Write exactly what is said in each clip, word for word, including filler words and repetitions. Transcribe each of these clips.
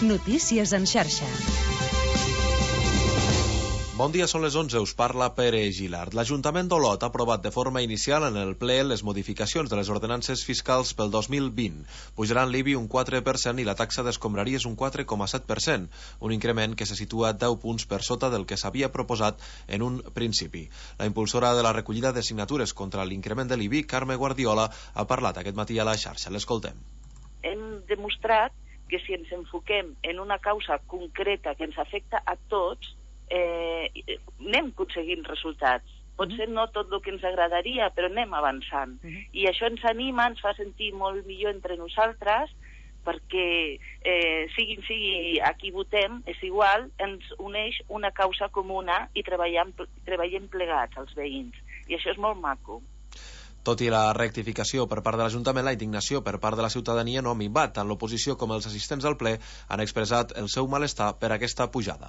Notícies en xarxa. Bon dia, són les onze, us parla Pere Gilard. L'Ajuntament d'Olot ha aprovat de forma inicial en el ple les modificacions de les ordenances fiscals pel dos mil vint. Pujaran l'I B I un quatre per cent i la taxa d'escombraries un quatre coma set per cent, un increment que se situa deu punts per sota del que s'havia proposat en un principi. La impulsora de la recollida de signatures contra l'increment de l'I B I, Carme Guardiola, ha parlat aquest matí a la xarxa. L'escoltem. Hem demostrat que si ens enfoquem en una causa concreta que ens afecta a tots, Eh, anem aconseguint resultats. Potser no tot el que ens agradaria, però anem avançant. Uh-huh. I això ens anima, ens fa sentir molt millor entre nosaltres, perquè eh, siguin sigui a qui votem, és igual, ens uneix una causa comuna i treballem, treballem plegats, els veïns. I això és molt maco. Tot i la rectificació per part de l'Ajuntament, la indignació per part de la ciutadania no ha minvat. Tant l'oposició com els assistents al ple han expressat el seu malestar per aquesta pujada.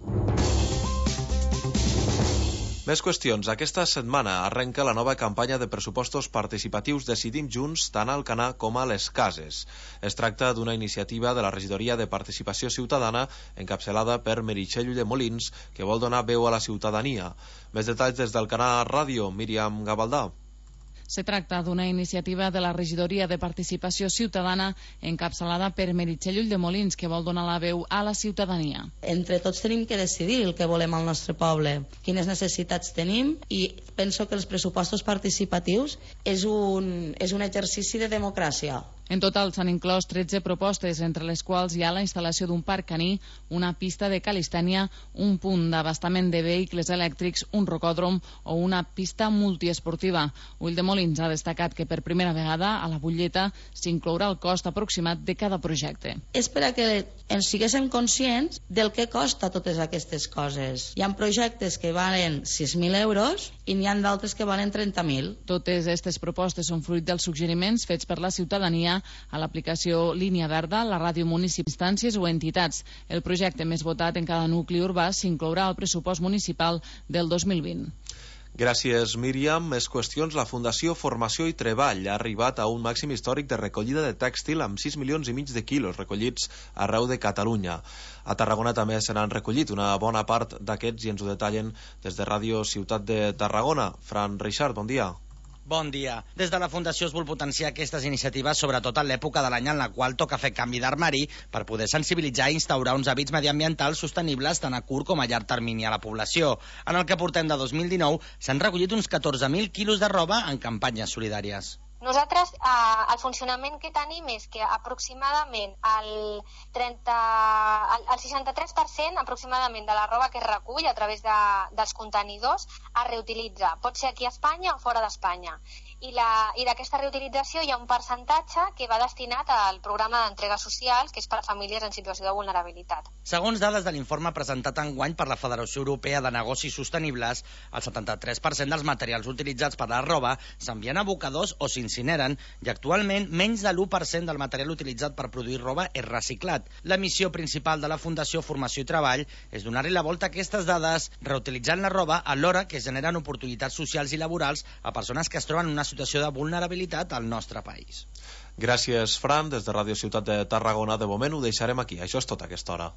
Més qüestions. Aquesta setmana arrenca la nova campanya de pressupostos participatius Decidim Junts tant al Alcanar com a les Cases. Es tracta d'una iniciativa de la Regidoria de Participació Ciutadana encapçalada per Meritxell Ulldemolins, que vol donar veu a la ciutadania. Més detalls des d'Alcanar Ràdio, Míriam Gavaldà. Se tracta d'una iniciativa de la Regidoria de Participació Ciutadana encapçalada per Meritxell Ulldemolins, que vol donar la veu a la ciutadania. Entre tots tenim que decidir el que volem al nostre poble, quines necessitats tenim, i penso que els pressupostos participatius és un, és un exercici de democràcia. En total s'han inclòs tretze propostes, entre les quals hi ha la instal·lació d'un parc caní, una pista de calistènia, un punt d'abastament de vehicles elèctrics, un rocòdrom o una pista multiesportiva. Ulldemolins ha destacat que per primera vegada a la butlleta s'inclourà el cost aproximat de cada projecte. És per a que ens siguéssim conscients del que costa totes aquestes coses. Hi ha projectes que valen sis mil euros i n'hi ha d'altres que valen trenta mil. Totes aquestes propostes són fruit dels suggeriments fets per la ciutadania a l'aplicació Línia Verda, la ràdio municipal, instàncies o entitats. El projecte més votat en cada nucli urbà s'inclourà al pressupost municipal del dos mil vint. Gràcies, Míriam. Més qüestions. La Fundació Formació i Treball ha arribat a un màxim històric de recollida de tèxtil amb sis milions i mig de quilos recollits arreu de Catalunya. A Tarragona també se n'han recollit una bona part d'aquests i ens ho detallen des de Ràdio Ciutat de Tarragona. Fran Reixart, bon dia. Bon dia. Des de la Fundació es vol potenciar aquestes iniciatives, sobretot en l'època de l'any en la qual toca fer canvi d'armari per poder sensibilitzar i instaurar uns hàbits mediambientals sostenibles tant a curt com a llarg termini a la població. En el que portem de dos mil dinou s'han recollit uns catorze mil quilos de roba en campanyes solidàries. Nosaltres, eh, el funcionament que tenim és que aproximadament el, trenta, el, el seixanta-tres per cent aproximadament de la roba que es recull a través de, dels contenidors es reutilitza. Pot ser aquí a Espanya o fora d'Espanya. I, la, i d'aquesta reutilització hi ha un percentatge que va destinat al programa d'entrega social, que és per a famílies en situació de vulnerabilitat. Segons dades de l'informe presentat enguany per la Federació Europea de Negocis Sostenibles, el setanta-tres per cent dels materials utilitzats per a la roba s'envien a abocadors o s'incineren i actualment menys de l'u per cent del material utilitzat per produir roba és reciclat. La missió principal de la Fundació Formació i Treball és donar-li la volta a aquestes dades, reutilitzant la roba alhora que es generen oportunitats socials i laborals a persones que es troben en una situació de vulnerabilitat al nostre país. Gràcies, Fran. Des de Ràdio Ciutat de Tarragona, de moment ho deixarem aquí. Això és tot a aquesta hora.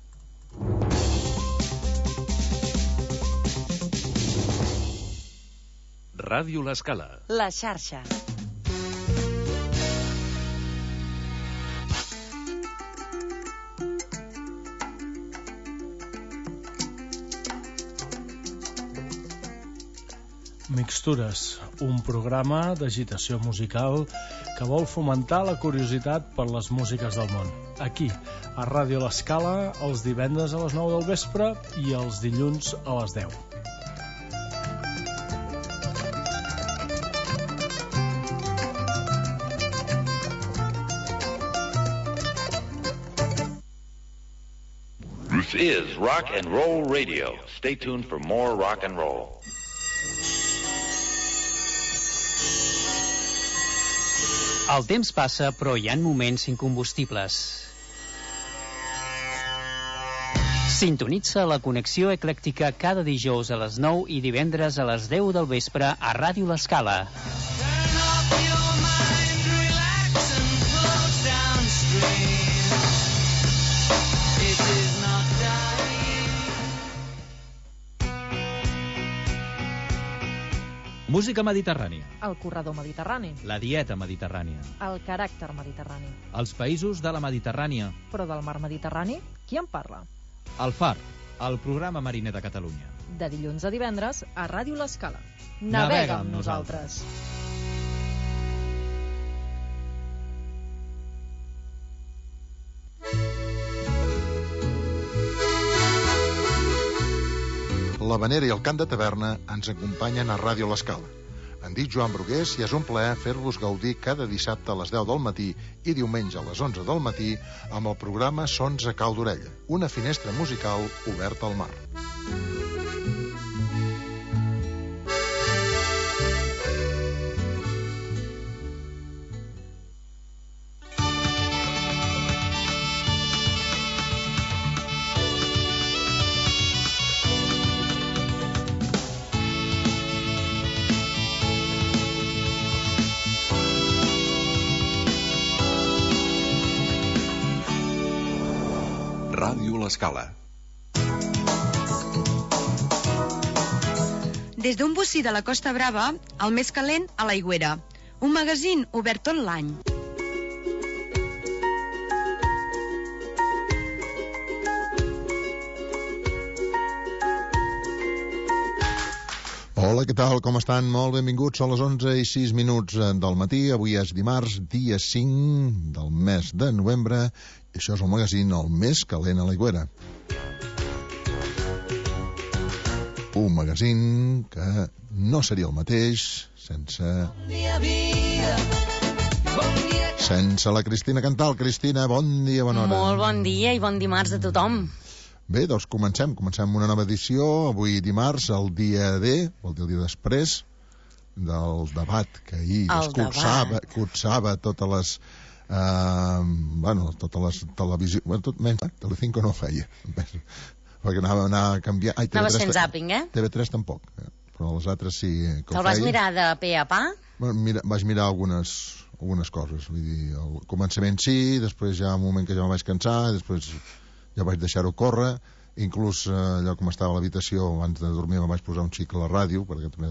Ràdio L'Escala. La xarxa. Mixtures, un programa d'agitació musical que vol fomentar la curiositat per les músiques del món. Aquí, a Ràdio L'Escala, els divendres a les nou del vespre i els dilluns a les deu. This is Rock and Roll Radio. Stay tuned for more rock and roll. El temps passa, però hi ha moments incombustibles. Sintonitza la connexió eclèctica cada dijous a les nou i divendres a les deu del vespre a Ràdio L'Escala. Música mediterrània. El corredor mediterrani. La dieta mediterrània. El caràcter mediterrani. Els països de la Mediterrània. Però del mar Mediterrani, qui en parla? El Far, el programa mariner de Catalunya. De dilluns a divendres a Ràdio L'Escala. Navega, Navega amb amb nosaltres. L'Havanera i el cant de taverna ens acompanyen a Ràdio L'Escala. Em dic Joan Brugués i és un plaer fer-vos gaudir cada dissabte a les deu del matí i diumenge a les onze del matí amb el programa Sons a Cau d'Orella, una finestra musical oberta al mar. Ràdio L'Escala. Des d'un bocí de la Costa Brava, el més calent a l'Aigüera. Un magazín obert tot l'any. Hola, què tal? Com estan? Molt benvinguts. Són les onze i sis minuts del matí. Avui és dimarts, dia cinc del mes de novembre. I això és el magazín El més calent a l'Aigüera. Un magazín que no seria el mateix sense... sense la Cristina Cantal. Cristina, bon dia, bona hora. Molt bon dia i bon dimarts a tothom. Bé, doncs comencem. Comencem una nova edició. Avui dimarts, el dia D, vol dir el dia després, del debat que ahir es cursava, cursava totes les... Uh, bueno, totes les televisions... Bueno, tot menys, eh? Telecinco no ho feia. Perquè anava, anava a canviar... Ai, Anaves fent zàping, eh? T V tres tampoc, eh? Però les altres sí que ho feia. Te'l vas mirar de pe a pa? Bueno, mira, vaig mirar algunes, algunes coses. Vull dir, al començament sí, després ja un moment que ja me vaig cansar, després ja vaig deixar-ho córrer. Inclús eh, allò com estava a l'habitació, abans de dormir me vaig posar un xic a la ràdio, perquè també...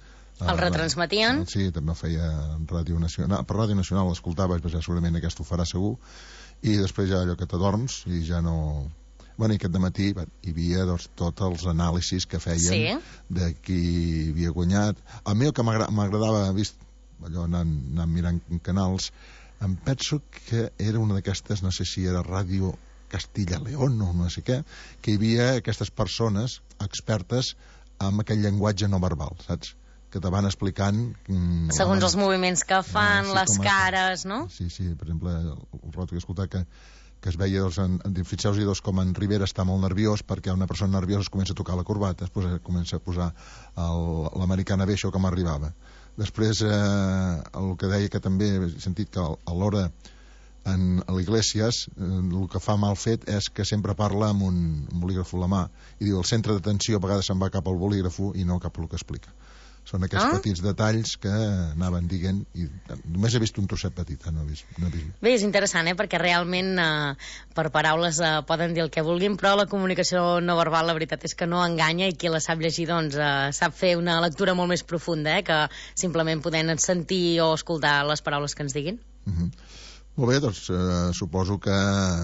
El retransmetien? Sí, també ho feia en Ràdio Nacional. Per Ràdio Nacional l'escoltava, vaig pensar, segurament aquest ho farà segur. I després ja allò que t'adorms i ja no... Bueno, i aquest dematí hi havia doncs, tots els anàlisis que feien sí. De qui havia guanyat. A mi el que m'agradava, vist allò anant, anant mirant canals, em penso que era una d'aquestes, no sé si era Ràdio Castilla-León o no sé què, que hi havia aquestes persones expertes en aquell llenguatge no verbal, saps? Que te van explicant... Mm, segons els moviments que fan, ah, sí, les cares, no? Sí, sí, per exemple, el rot que he escoltat que, que es veia, doncs, en, en, fixeu-vos, doncs, com en Rivera està molt nerviós perquè una persona nerviosa es comença a tocar la corbata, després comença a posar l'americana bé, això com arribava. Després, eh, el que deia que també he sentit que a l'hora en, a l'Iglesias eh, el que fa mal fet és que sempre parla amb un, un bolígraf a la mà i diu el centre d'atenció a vegades se'n va cap al bolígraf i no cap al que explica. Són aquests ah? petits detalls que anaven dient i només he vist un trosset petit, eh? no, he vist, no he vist. Bé, és interessant, eh? Perquè realment eh, per paraules eh, poden dir el que vulguin, però la comunicació no verbal la veritat és que no enganya i qui la sap llegir doncs eh, sap fer una lectura molt més profunda, eh? Que simplement podent sentir o escoltar les paraules que ens diguin. Uh-huh. Molt bé, doncs eh, suposo que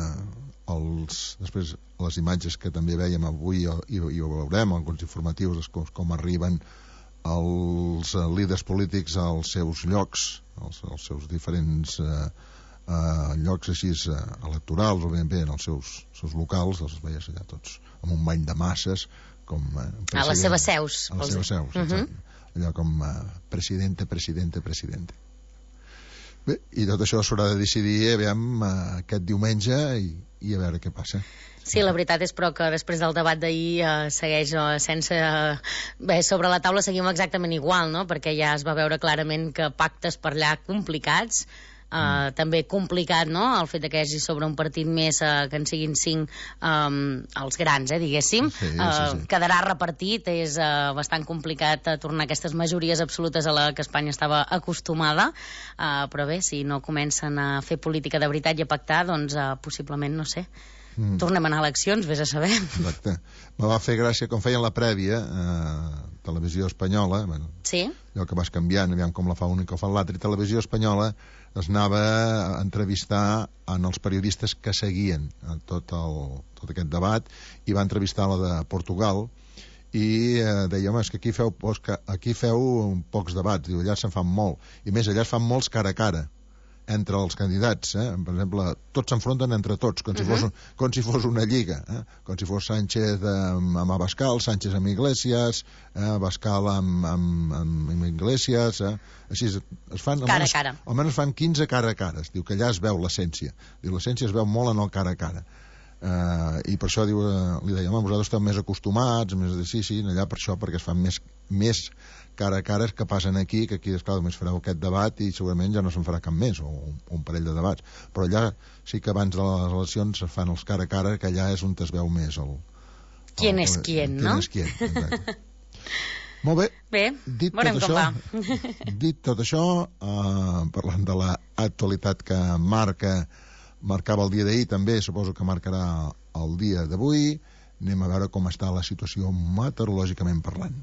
els, després les imatges que també veiem avui i, i ho veurem, alguns informatius com, com arriben els uh, líders polítics als seus llocs, als, als seus diferents uh, uh, llocs així uh, electorals, o ben bé en els seus, seus locals, els veies allà tots amb un bany de masses com, uh, a les seves seus a les seves seus, uh -huh. allò com uh, presidente, presidente, presidente. Bé, i tot això s'haurà de decidir, aviam, uh, aquest diumenge i, i a veure què passa. Sí, la veritat és però que després del debat d'ahir eh, segueix eh, sense... Eh, bé, sobre la taula seguim exactament igual, no? Perquè ja es va veure clarament que pactes per allà complicats, eh, mm. també complicat, no?, el fet que hi hagi sobre un partit més eh, que en siguin cinc eh, els grans, eh, diguéssim, sí, sí, sí. Eh, quedarà repartit, és eh, bastant complicat eh, tornar aquestes majories absolutes a la que Espanya estava acostumada, eh, però bé, si no comencen a fer política de veritat i a pactar, doncs eh, possiblement, no sé... Mm. Tornem a anar a eleccions, vés a saber. Exacte. Me va fer gràcia, com feien la prèvia, eh, televisió espanyola, bueno, sí? allò que vas canviant, aviam com la fa un i com fa l'altre, i televisió espanyola es anava a entrevistar en els periodistes que seguien tot, el, tot aquest debat, i va entrevistar la de Portugal, i eh, deia, home, és que aquí feu, aquí feu pocs debats, diu, allà se'n fan molt, i més, allà es fan molts cara a cara entre els candidats, eh? Per exemple, tots s'enfronten entre tots, com si, uh-huh. fos, com si fos una lliga, eh? Com si fos Sánchez amb, amb Abascal, Sánchez amb Iglesias, eh? Abascal amb, amb, amb Iglesias, eh? Així es, es fan... Cara a cara. Almenys fan quinze cara a cara, diu que allà es veu l'essència, diu, l'essència es veu molt en el cara a cara. Uh, i per això diu, uh, li deia, home, vosaltres esteu més acostumats, més de sí, sí, allà per això, perquè es fan més, més cara a cara que passen aquí, que aquí, esclar, només fareu aquest debat i segurament ja no se'n farà cap més, o un, un parell de debats, però allà sí que abans de les eleccions es fan els cara a cara, que allà és on es veu més el... el Qui és qui, no? Qui és qui, exacte. Molt bé, bé dit tot això, dit tot això, uh, parlant de l'actualitat que marca marcava el dia d'ahir, també suposo que marcarà el dia d'avui. Anem a veure com està la situació meteorològicament parlant,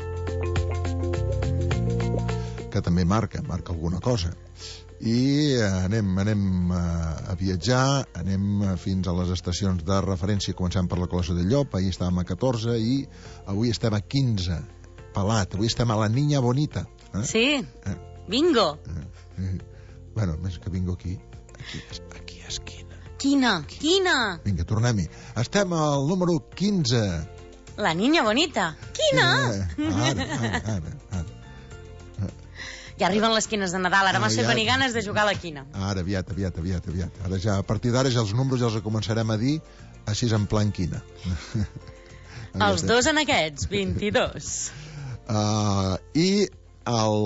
que també marca, marca alguna cosa. I anem, anem a viatjar, anem fins a les estacions de referència, començant per la Colossa de Llop. Ahir estàvem a catorze i avui estem a quinze, pelat. Avui estem a la Niña Bonita, eh? Sí, eh? Bingo. eh, eh. Bueno, més que bingo aquí, aquí, aquí és quina. Quina, quina. Vinga, tornem-hi. Estem al número quinze. La Niña Bonita. Quina? Eh, ara, ara, ara, ara. Ja arriben les quines de Nadal, ara m'has fet venir ganes de jugar a la quina. Ara, aviat, aviat, aviat, aviat. Ara ja, a partir d'ara ja els números ja els començarem a dir així en plan quina. Els dos en aquests, vint-i-dos. Uh, I el...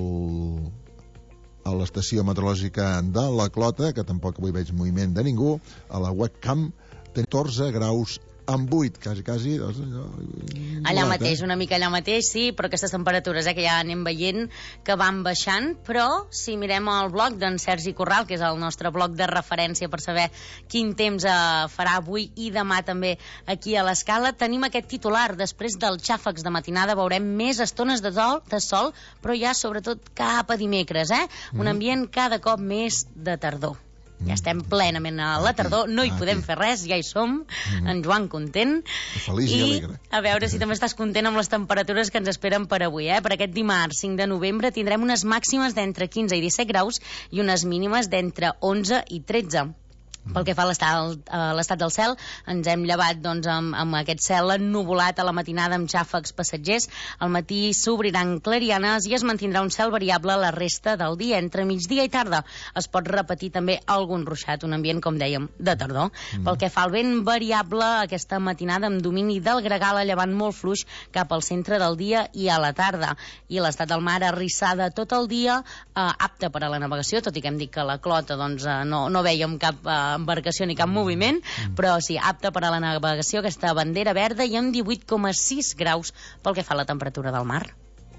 a l'estació meteorològica de la Clota, que tampoc avui veig moviment de ningú, a la webcam, té catorze graus amb vuit, quasi, quasi... Allà mateix, una mica allà mateix, sí, però aquestes temperatures eh, que ja anem veient que van baixant, però si mirem el blog d'en Sergi Corral, que és el nostre blog de referència per saber quin temps eh, farà avui i demà també aquí a l'Escala, tenim aquest titular: després dels xàfecs de matinada veurem més estones de sol, de sol però ja sobretot cap a dimecres, eh? Un ambient cada cop més de tardor. Ja estem plenament a la tardor, no hi podem fer res, ja hi som, en Joan content. Feliç i alegre. A veure si també estàs content amb les temperatures que ens esperen per avui, eh? Per aquest dimarts cinc de novembre tindrem unes màximes d'entre quinze i disset graus i unes mínimes d'entre onze i tretze. Pel que fa a l'estat del cel, ens hem llevat doncs, amb, amb aquest cel ennuvolat a la matinada amb xàfecs passatgers. Al matí s'obriran clarianes i es mantindrà un cel variable la resta del dia. Entre migdia i tarda es pot repetir també algun ruixat, un ambient, com dèiem, de tardor. Mm. Pel que fa al vent variable, aquesta matinada amb domini del gregal a llevant molt fluix cap al centre del dia i a la tarda. I l'estat del mar arrissada tot el dia, eh, apte per a la navegació, tot i que hem dit que a la Clota doncs, eh, no, no veiem cap... Eh, embarcació ni cap moviment, però sí, apta per a la navegació, aquesta bandera verda, i amb divuit coma sis graus pel que fa a la temperatura del mar.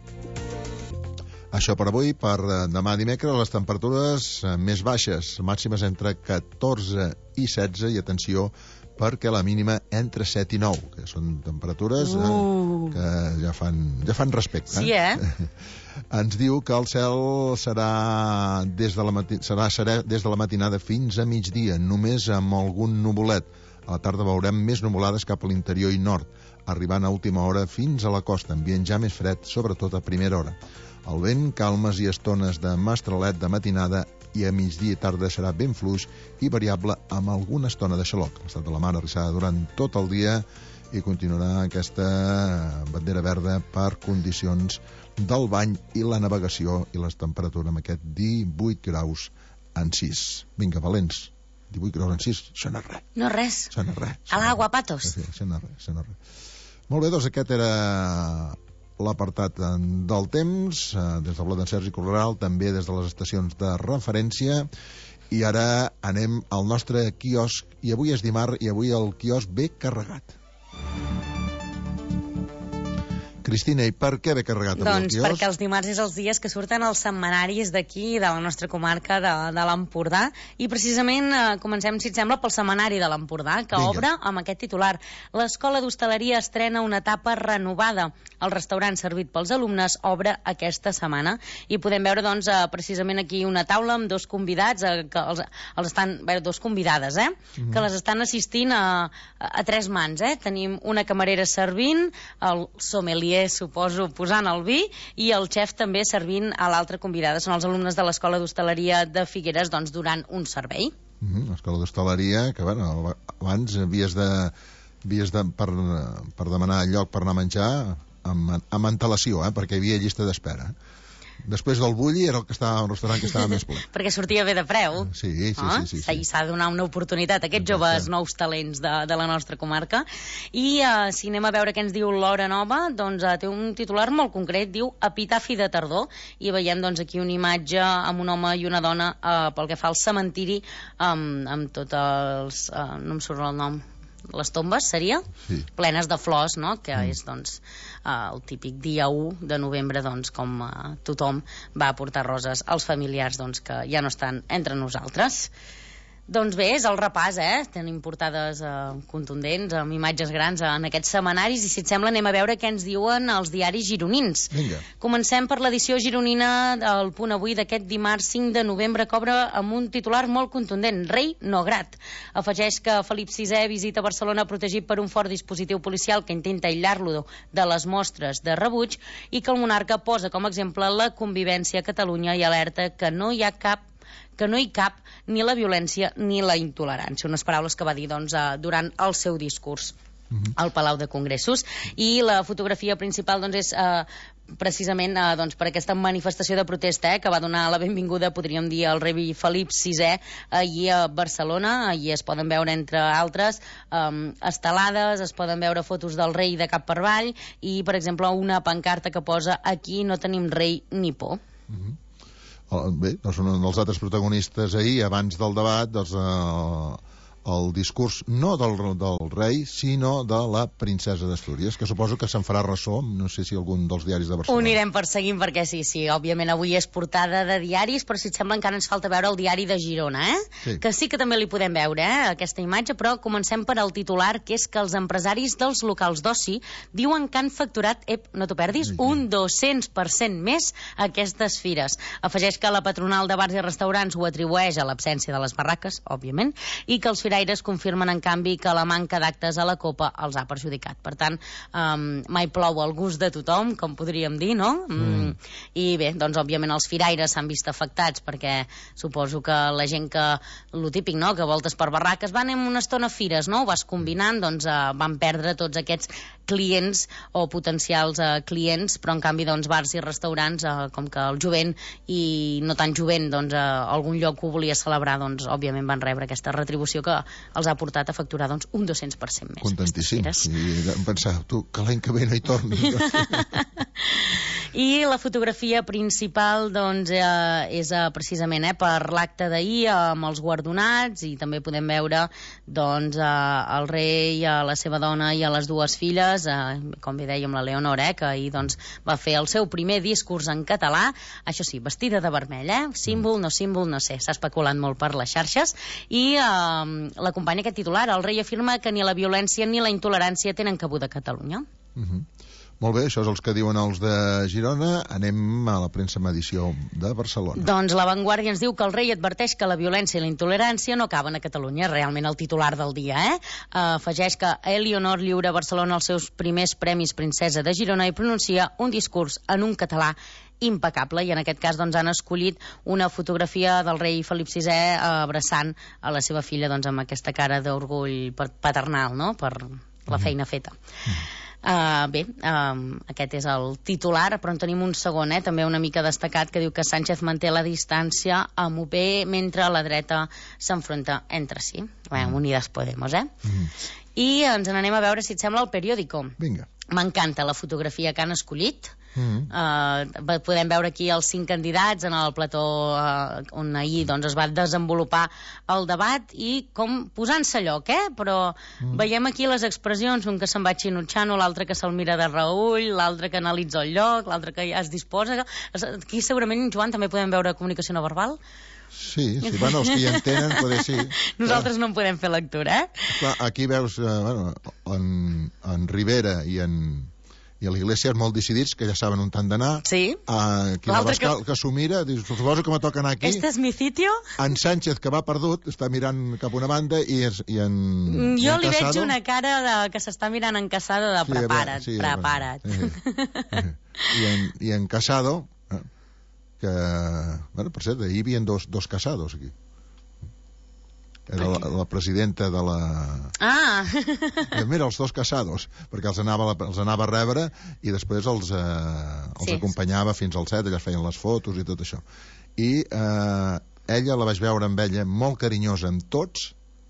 Això per avui. Per demà dimecres, les temperatures més baixes, màximes entre catorze i setze, i atenció, perquè la mínima entre set i nou, que són temperatures uh. eh, que ja fan, ja fan respecte. Sí, eh? Ens diu que el cel serà des de la, mati serà, serà des de la matinada fins a migdia, només amb algun nuvolet. A la tarda veurem més nuvolades cap a l'interior i nord, arribant a última hora fins a la costa, ambient ja més fred, sobretot a primera hora. El vent, calmes i estones de mestralet de matinada, i a migdia i tarda serà ben fluix i variable amb alguna estona de xaloc. L'estat de la mar arrissada durant tot el dia i continuarà aquesta bandera verda per condicions del bany i la navegació, i les temperatures amb aquest divuit graus en sis. Vinga, valents, divuit graus en sis, això no és res. No és res. Això no és res. A l'agua, patos. Sí, això no és res, això no és res. Molt bé, doncs aquest era l'apartat del temps, des del blog d'en Sergi Corral, també des de les estacions de referència, i ara anem al nostre quiosc, i avui és dimarts, i avui el quiosc ve carregat. Cristina, i per què ve carregat avui Doncs el quiosc? perquè els dimarts és els dies que surten els setmanaris d'aquí, de la nostra comarca de, de l'Empordà, i precisament eh, comencem, si et sembla, pel setmanari de l'Empordà, que Vinga. obre amb aquest titular. L'Escola d'Hostaleria estrena una etapa renovada. El restaurant servit pels alumnes obre aquesta setmana, i podem veure, doncs, eh, precisament aquí una taula amb dos convidats, eh, que els, els estan, bé, dos convidades, eh, Mhm. que les estan assistint a, a, a tres mans, eh. Tenim una camarera servint, el sommelier, suposo, posant el vi, i el xef també servint a l'altra convidada. Són els alumnes de l'Escola d'Hostaleria de Figueres, doncs, durant un servei. Mm, L'escola d'hostaleria, que bueno, abans havies de, havies de per, per demanar lloc per anar a menjar amb, amb antelació, eh, perquè hi havia llista d'espera. Després del bulli era el que estava un restaurant que estava més ple. Perquè sortia bé de preu. Sí, sí, Ah, sí, sí, sí. I s'ha de donar una oportunitat a aquests joves nous talents de, de la nostra comarca. I uh, si anem a veure què ens diu l'Hora Nova, doncs uh, té un titular molt concret, diu Epitafi de tardor, i veiem doncs aquí una imatge amb un home i una dona uh, pel que fa al cementiri, um, amb tots els... Uh, no em surt el nom... les tombes, seria? Sí. Plenes de flors, no? Que mm. és, doncs, uh, el típic dia u de novembre, doncs, com uh, tothom va a portar roses als familiars, doncs, que ja no estan entre nosaltres. Doncs bé, és el repàs, eh? Tenim portades eh, contundents, amb imatges grans en aquests setmanaris, i si et sembla anem a veure què ens diuen els diaris gironins. Vinga. Comencem per l'edició gironina del Punt Avui d'aquest dimarts cinc de novembre, que obre amb un titular molt contundent, Rei no grat. Afegeix que Felip sisè visita Barcelona protegit per un fort dispositiu policial que intenta aïllar-lo de les mostres de rebuig, i que el monarca posa com a exemple la convivència a Catalunya i alerta que no hi ha cap que no hi cap ni la violència ni la intolerància. Unes paraules que va dir, doncs, durant el seu discurs al Palau de Congressos. I la fotografia principal, doncs, és eh, precisament eh, doncs, per aquesta manifestació de protesta, eh, que va donar la benvinguda, podríem dir, al rei Felip sisè ahir a Barcelona. Ahir es poden veure, entre altres, eh, estelades, es poden veure fotos del rei de cap per avall i, per exemple, una pancarta que posa aquí no tenim rei ni por. Mhm. Bé, doncs un dels altres protagonistes ahir, abans del debat, doncs, eh, el discurs no del, del rei, sinó de la princesa d'Astúries, que suposo que se'n farà ressò, no sé si algun dels diaris de Barcelona. Ho anirem perseguint perquè sí, sí, òbviament avui és portada de diaris, però si et sembla encara ens falta veure el diari de Girona, eh? Sí. Que sí que també li podem veure, eh, aquesta imatge, però comencem per al titular, que és que els empresaris dels locals d'oci diuen que han facturat, ep, no t'ho perdis, un dos-cents per cent més a aquestes fires. Afegeix que la patronal de bars i restaurants ho atribueix a l'absència de les barraques, òbviament, i que els firaires confirmen, en canvi, que la manca d'actes a la Copa els ha perjudicat. Per tant, um, mai plou al gust de tothom, com podríem dir, no? Mm. I bé, doncs, òbviament, els firaires s'han vist afectats perquè suposo que la gent que, lo típic, no?, que voltes per barraques, van en una estona a fires, no?, ho vas combinant, doncs uh, van perdre tots aquests clients o potencials uh, clients, però en canvi, doncs, bars i restaurants, uh, com que el jovent i no tan jovent, doncs, uh, algun lloc ho volia celebrar, doncs, òbviament van rebre aquesta retribució que els ha portat a facturar, doncs, un dos-cents per cent més. Contentíssim. I em pensava, tu, que l'any que ve no hi torni. I la fotografia principal, doncs, eh, és eh, precisament eh, per l'acte d'ahir, eh, amb els guardonats, i també podem veure, doncs, eh, el rei, a la seva dona i a les dues filles, eh, com bé dèiem, la Leonor, eh, que ahir, doncs, va fer el seu primer discurs en català, això sí, vestida de vermell, eh? Símbol, no símbol, no sé, s'ha especulat molt per les xarxes, i eh, l'acompanya aquest titular, el rei afirma que ni la violència ni la intolerància tenen cabuda a Catalunya. Uh -huh. Molt bé, això és els que diuen els de Girona. Anem a la premsa amb edició de Barcelona. Doncs la Vanguardia ens diu que el rei adverteix que la violència i la intolerància no acaben a Catalunya, realment el titular del dia, eh? Uh, afegeix que Eleonor lliura a Barcelona els seus primers premis Princesa de Girona i pronuncia un discurs en un català impecable, i en aquest cas, doncs, han escollit una fotografia del rei Felip sisè abraçant a la seva filla, doncs, amb aquesta cara d'orgull paternal, no?, per la feina feta. Uh, bé, uh, aquest és el titular, però en tenim un segon, eh, també una mica destacat, que diu que Sánchez manté la distància amb U P mentre la dreta s'enfronta entre si. Bé, Unidas Podemos, eh? Mm. I ens n'anem a veure, si et sembla, el periòdico. Vinga. M'encanta la fotografia que han escollit. Mm-hmm. uh, podem veure aquí els cinc candidats en el plató uh, on ahir doncs, es va desenvolupar el debat i com posant-se a lloc, eh? Però mm. veiem aquí les expressions, un que se'n va xinutxant, l'altre que se'l mira de reull, l'altre que analitza el lloc, l'altre que ja es disposa. Aquí segurament, Joan, també podem veure comunicació no verbal. Sí, sí, bueno, els que hi entenen poder sí. Nosaltres clar. No en podem fer lectura, eh? Clar, aquí veus eh, bueno, en, en Rivera i en i a l'Iglesias molt decidits, que ja saben on han d'anar. Sí. Uh, aquí l'Abascal, que, que s'ho mira, dius, suposo que me toca anar aquí. Este es mi sitio. En Sánchez, que va perdut, està mirant cap a una banda, i, es, i en... Jo i en li Casado... veig una cara de, que s'està mirant en Casado de sí, prepara't, sí, prepara't. Eh, eh, I, en, I en Casado, eh, que... Bueno, per cert, ahir hi havia dos, dos Casados, aquí. Era la, la presidenta de la... Ah! Mira, els dos Casados, perquè els anava, els anava a rebre i després els, eh, els sí. acompanyava fins al set, allà feien les fotos i tot això. I eh, ella, la vaig veure amb ella molt carinyosa amb tots,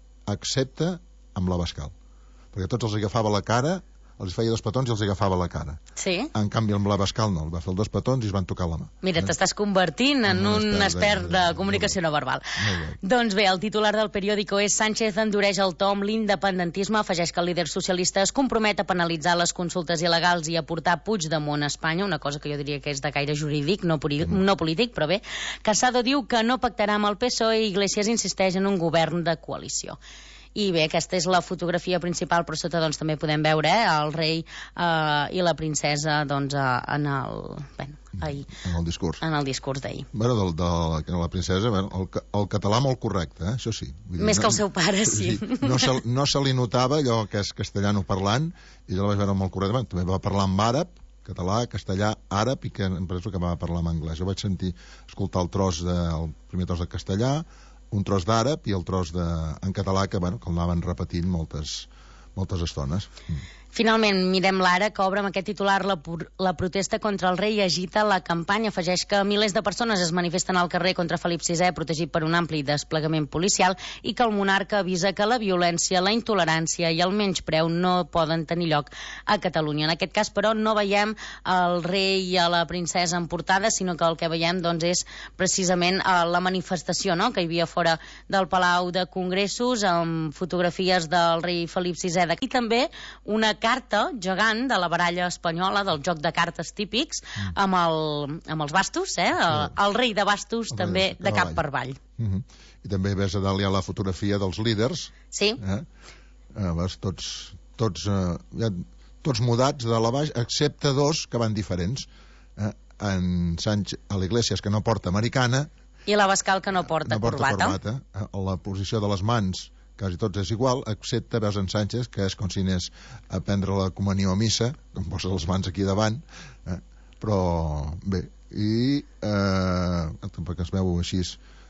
excepte amb l'Abascal. Perquè tots els agafava la cara, els feia dos petons i els agafava la cara. Sí. En canvi, amb l'Abascal no, el va fer els dos petons i es van tocar la mà. Mira, t'estàs convertint en un, un expert de, de, de comunicació no verbal. Doncs bé, el titular del periòdico és Sánchez endureix el to amb l'independentisme, afegeix que el líder socialista es compromet a penalitzar les consultes il·legals i a portar Puigdemont a Espanya, una cosa que jo diria que és de caire jurídic, no, mm. no polític, però bé. Casado diu que no pactarà amb el P S O E i Iglesias insisteix en un govern de coalició. I bé, aquesta és la fotografia principal, però sota doncs també podem veure eh, el rei eh, i la princesa doncs, eh, en el... Bueno, ahir, en el discurs. En el discurs d'ahir. Bueno, de, de, de la princesa, bueno, el, el català molt correcte, eh? Això sí. Vull dir, Més no, que el seu pare, sí. sí no, se, no se li notava allò que és castellano parlant, i jo la vaig veure molt correcte. Bueno, també va parlar en àrab, català, castellà, àrab, i que em penso que va parlar en anglès. Jo vaig sentir, escoltar el tros de, el primer tros de castellà, un tros d'àrab i el tros de, en català que, bueno, que el anaven repetint moltes, moltes estones. Mm. Finalment, mirem l'Ara, que obre amb aquest titular la, la protesta contra el rei i agita la campanya. Afegeix que milers de persones es manifesten al carrer contra Felip sisè, protegit per un ampli desplegament policial, i que el monarca avisa que la violència, la intolerància i el menyspreu no poden tenir lloc a Catalunya. En aquest cas, però, no veiem el rei i a la princesa en portada, sinó que el que veiem doncs, és precisament uh, la manifestació no?, que hi havia fora del Palau de Congressos, amb fotografies del rei Felip sisè. I també una carta gegant de la baralla espanyola, del joc de cartes típics, mm. amb, el, amb els bastos, eh? El, el rei de bastos, el també de, de cap per avall. Mm -hmm. I també ves a dalt ja la fotografia dels líders. Sí. Eh? Eh, ves, tots, tots, eh, ja, tots mudats de la baix, excepte dos que van diferents. Eh? En Sánchez, a l'Iglesias, que no porta americana. I l'Abascal, que no porta, no porta corbata. corbata. Eh? La posició de les mans quasi tots és igual, excepte veus en Sánchez, que és com si anés a prendre la comunió a missa, com posa les mans aquí davant, eh? Però bé, i eh, tampoc es veu així,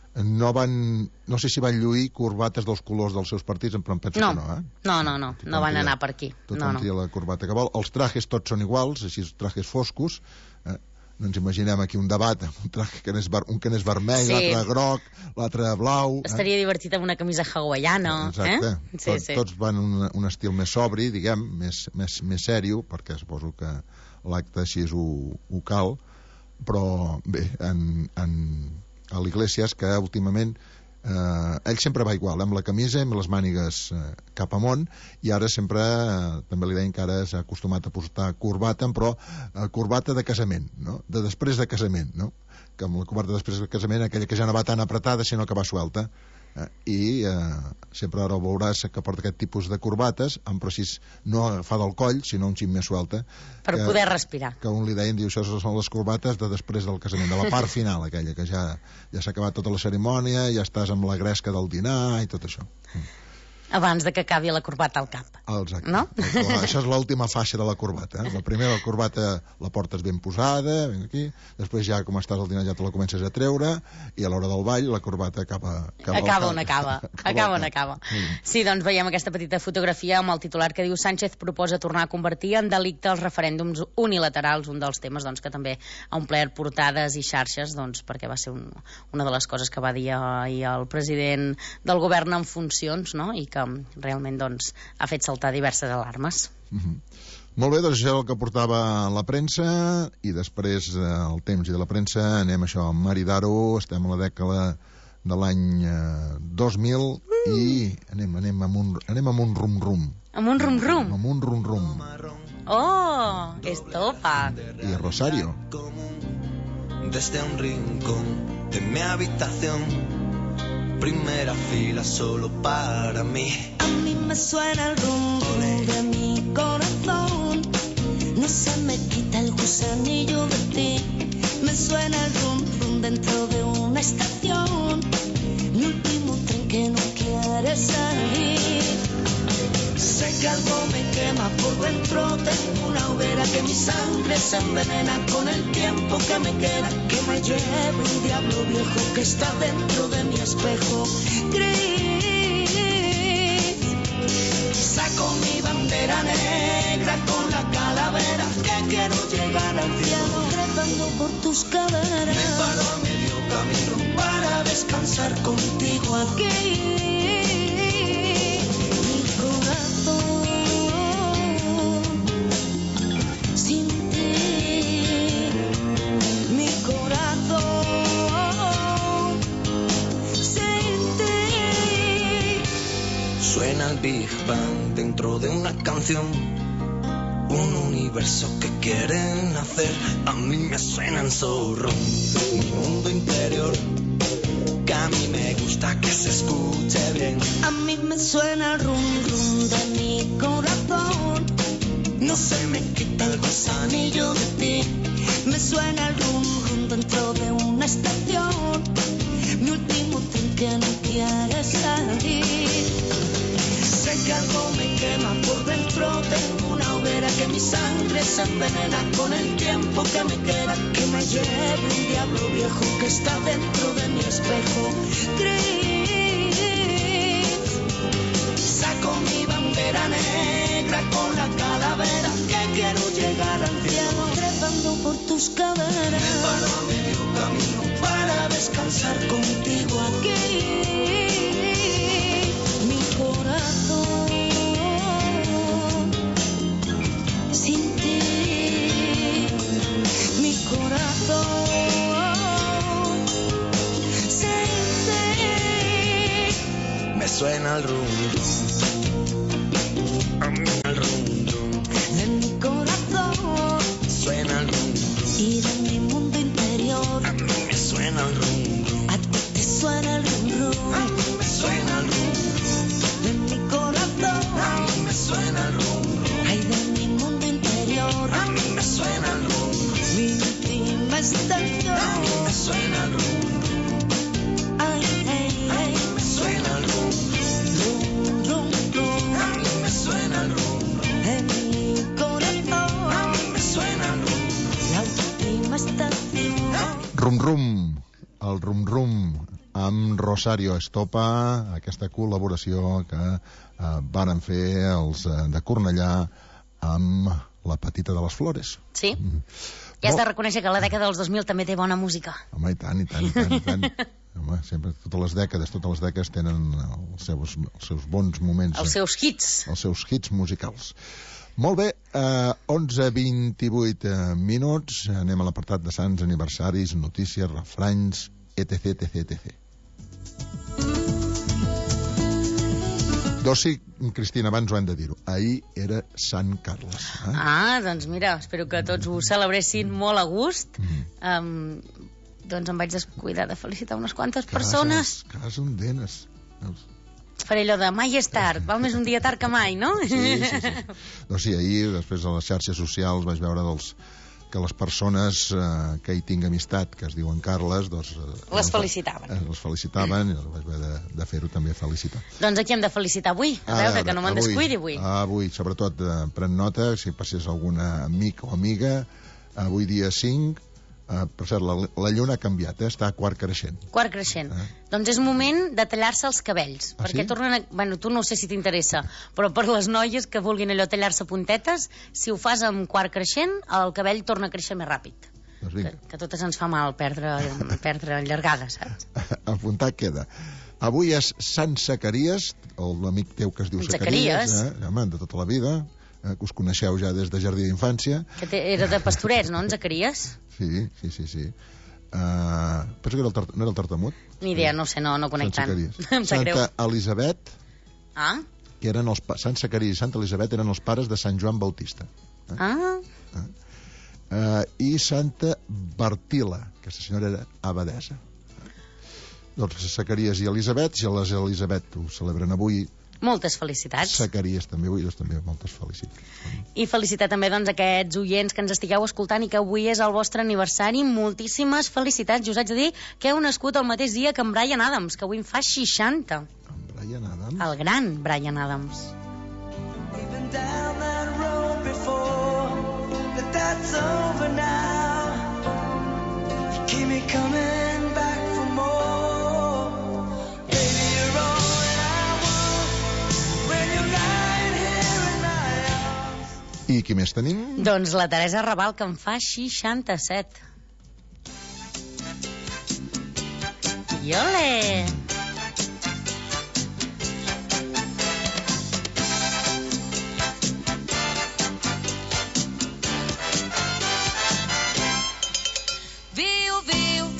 no van, no sé si van lluir corbates dels colors dels seus partits, però em penso no. que no, eh? No, no, no, no van anar per aquí. Tothom no, tria no. la corbata que vol, els trajes tots són iguals, així trajes foscos, eh? No ens imaginem aquí un debat amb un traje que n'és, un que n'és vermell, sí. L'altre groc, l'altre blau... Estaria eh? divertit amb una camisa hawaiana. Exacte. Eh? Sí, Tot, sí. Tots van un, un estil més sobri, diguem, més, més, més sèrio, perquè suposo que l'acte així ho, ho cal, però bé, en, en, a l'Iglesias, que últimament eh, ell sempre va igual, amb la camisa, amb les mànigues eh, cap amunt, i ara sempre, eh, també li deien que ara s'ha acostumat a portar corbata, però eh, corbata de casament, no? De després de casament, no? Que amb la corbata després de casament, aquella que ja no va tan apretada, sinó que va suelta. Eh, i eh, sempre ara veuràs que porta aquest tipus de corbates, amb precís no agafada al coll, sinó un xim més suelta, per que, poder respirar, que un li deien, diu, això són les corbates de després del casament, de la part final aquella, que ja ja s'ha acabat tota la cerimònia, ja estàs amb la gresca del dinar i tot això. Abans de que acabi la corbata al cap. Exacte. No? Això és l'última faixa de la corbata. Eh? La primera, la corbata la portes ben posada, ben aquí, després ja com estàs al dinar ja te la comences a treure, i a l'hora del ball la corbata acaba... Acaba, acaba on acaba. Acaba on acaba. Sí, doncs veiem aquesta petita fotografia amb el titular que diu Sánchez proposa tornar a convertir en delicte els referèndums unilaterals, un dels temes doncs, que també ha omplert portades i xarxes, doncs, perquè va ser un, una de les coses que va dir ahir el president del govern en funcions, no? I que realment doncs, ha fet saltar diverses alarmes. Mm-hmm. Molt bé, doncs això és el que portava la premsa, i després eh, el temps i de la premsa anem això, a Maridaro, estem a la dècada de l'any eh, dos mil uh. i anem, anem, amb un, anem amb un rum-rum. Amb un rum-rum? Amb un rum-rum. Oh, Estopa. Y Rosario. Desde un rincón de mi habitación, primera fila solo para mí. A mí me suena el rum rum de mi corazón, no se me quita el gusanillo de ti. Me suena el rum rum dentro de una estación, mi último tren que no quiere salir. Sé que algo me quema por dentro, tengo una hoguera que mi sangre se envenena con el tiempo que me queda, que me lleve un diablo viejo que está dentro de mi espejo gris. Saco mi bandera negra con la calavera, que quiero llegar al cielo trepando por tus caderas. Me paro a medio camino para descansar contigo aquí. Suena el Big Bang dentro de una canción, un universo que quieren hacer. A mí me suena en zorro mi mundo interior, que a mí me gusta que se escuche bien. A mí me suena el rum rum de mi corazón, no se me quita el gusanillo de ti. Me suena el rum rum dentro de una estación, mi último tren que no quiere salir. Sé que algo me quema por dentro, tengo una hoguera que mi sangre se envenena con el tiempo que me queda, que me lleve un diablo viejo que está dentro de mi espejo gris. Saco mi bandera negra con la calavera, que quiero llegar al cielo trepando por tus caderas. Me paro a medio camino para descansar contigo aquí. Corazón, sin ti, mi corazón, sin ti. Me suena el rum rum, a mí el rum rum de mi corazón, suena el rum rum, y de mi mundo interior. A mí me suena el rum rum, a ti te suena el rum rum, a mí me suena el rum rum. A mí me suena el rum rum, ay, de mi mundo interior. A mí me suena el rum rum, mi última estación. A mí me suena el rum rum, ay, ay, ay. A mí me suena el rum rum rum rum. A mí me suena el rum rum, en mi corazón. A mí me suena el rum rum, la última estación. Rum rum, el rum rum amb Rosario Estopa, aquesta col·laboració que eh, varen fer els eh, de Cornellà amb la Petita de les Flores. Sí, mm. ja has de reconèixer que la dècada dels dos mil també té bona música. Home, i tant, i tant, i tant, i tant. Home, sempre, totes les dècades, totes les dècades tenen els seus, els seus bons moments. Els seus hits. Els seus hits musicals. Molt bé, eh, onze vint-i-vuit eh, minuts, anem a l'apartat de sants, aniversaris, notícies, refranys, etc, etc, etc. Doncs sí, Cristina, abans ho hem de dir-ho. Ahir era Sant Carles. Eh? Ah, doncs mira, espero que tots ho celebressin molt a gust. Mm. Um, doncs em vaig descuidar de felicitar unes quantes Cases, persones. Cas on denes. Faré allò de mai és tard, val més un dia tard que mai, no? Sí, sí, sí. Doncs sí, ahir, després de les xarxes socials, vaig veure dels... que les persones eh, que hi tinc amistat, que es diuen Carles, doncs... Eh, les felicitaven. Eh, les felicitaven i vaig haver de, de fer-ho també felicitar. Doncs aquí hem de felicitar avui, a veure, que no me'n descuidi avui. Avui, sobretot, eh, pren nota, si passés alguna amic o amiga, avui dia cinc, eh, per cert, la, la lluna ha canviat, eh, està a quart creixent. Quart creixent. Eh? Doncs és moment de tallar-se els cabells, ah, perquè sí? tornen a... Bueno, tu no sé si t'interessa, però per les noies que vulguin allò tallar-se puntetes, si ho fas amb quart creixent, el cabell torna a créixer més ràpid. Doncs que, que a totes ens fa mal perdre, perdre llargada, saps? Apuntat queda. Avui és Sant Zacaries, l'amic teu que es diu Zacaries, eh? Home, de tota la vida. eh, que us coneixeu ja des de jardí d'infància. Que te, era de Pastorets, no, en Zacaries? Sí, sí, sí, sí. Uh, penso que era el tart... no era el Tartamut? Ni idea, no sé, no, no conec tant. Em sap greu. Santa Elisabet, ah? que eren els pa... Sant Zacaries i Santa Elisabet eren els pares de Sant Joan Bautista. Eh? Ah. Uh, uh, I Santa Bartila, que aquesta senyora era abadesa. Uh, doncs Zacaries i Elisabet, si les Elisabet ho celebren avui, moltes felicitats. Zacaries també, avui doncs també moltes felicitats. I felicitar també doncs aquests oients que ens estigueu escoltant i que avui és el vostre aniversari. Moltíssimes felicitats. Jo us haig de dir que heu nascut el mateix dia que en Bryan Adams, que avui en fa seixanta. En Bryan Adams? El gran Bryan Adams. Been down that road before, but that's over now. You keep me coming back for more. Baby, you're all I qui més tenim? Doncs la Teresa Raval, que en fa seixanta-set. Iole! Viu, viu.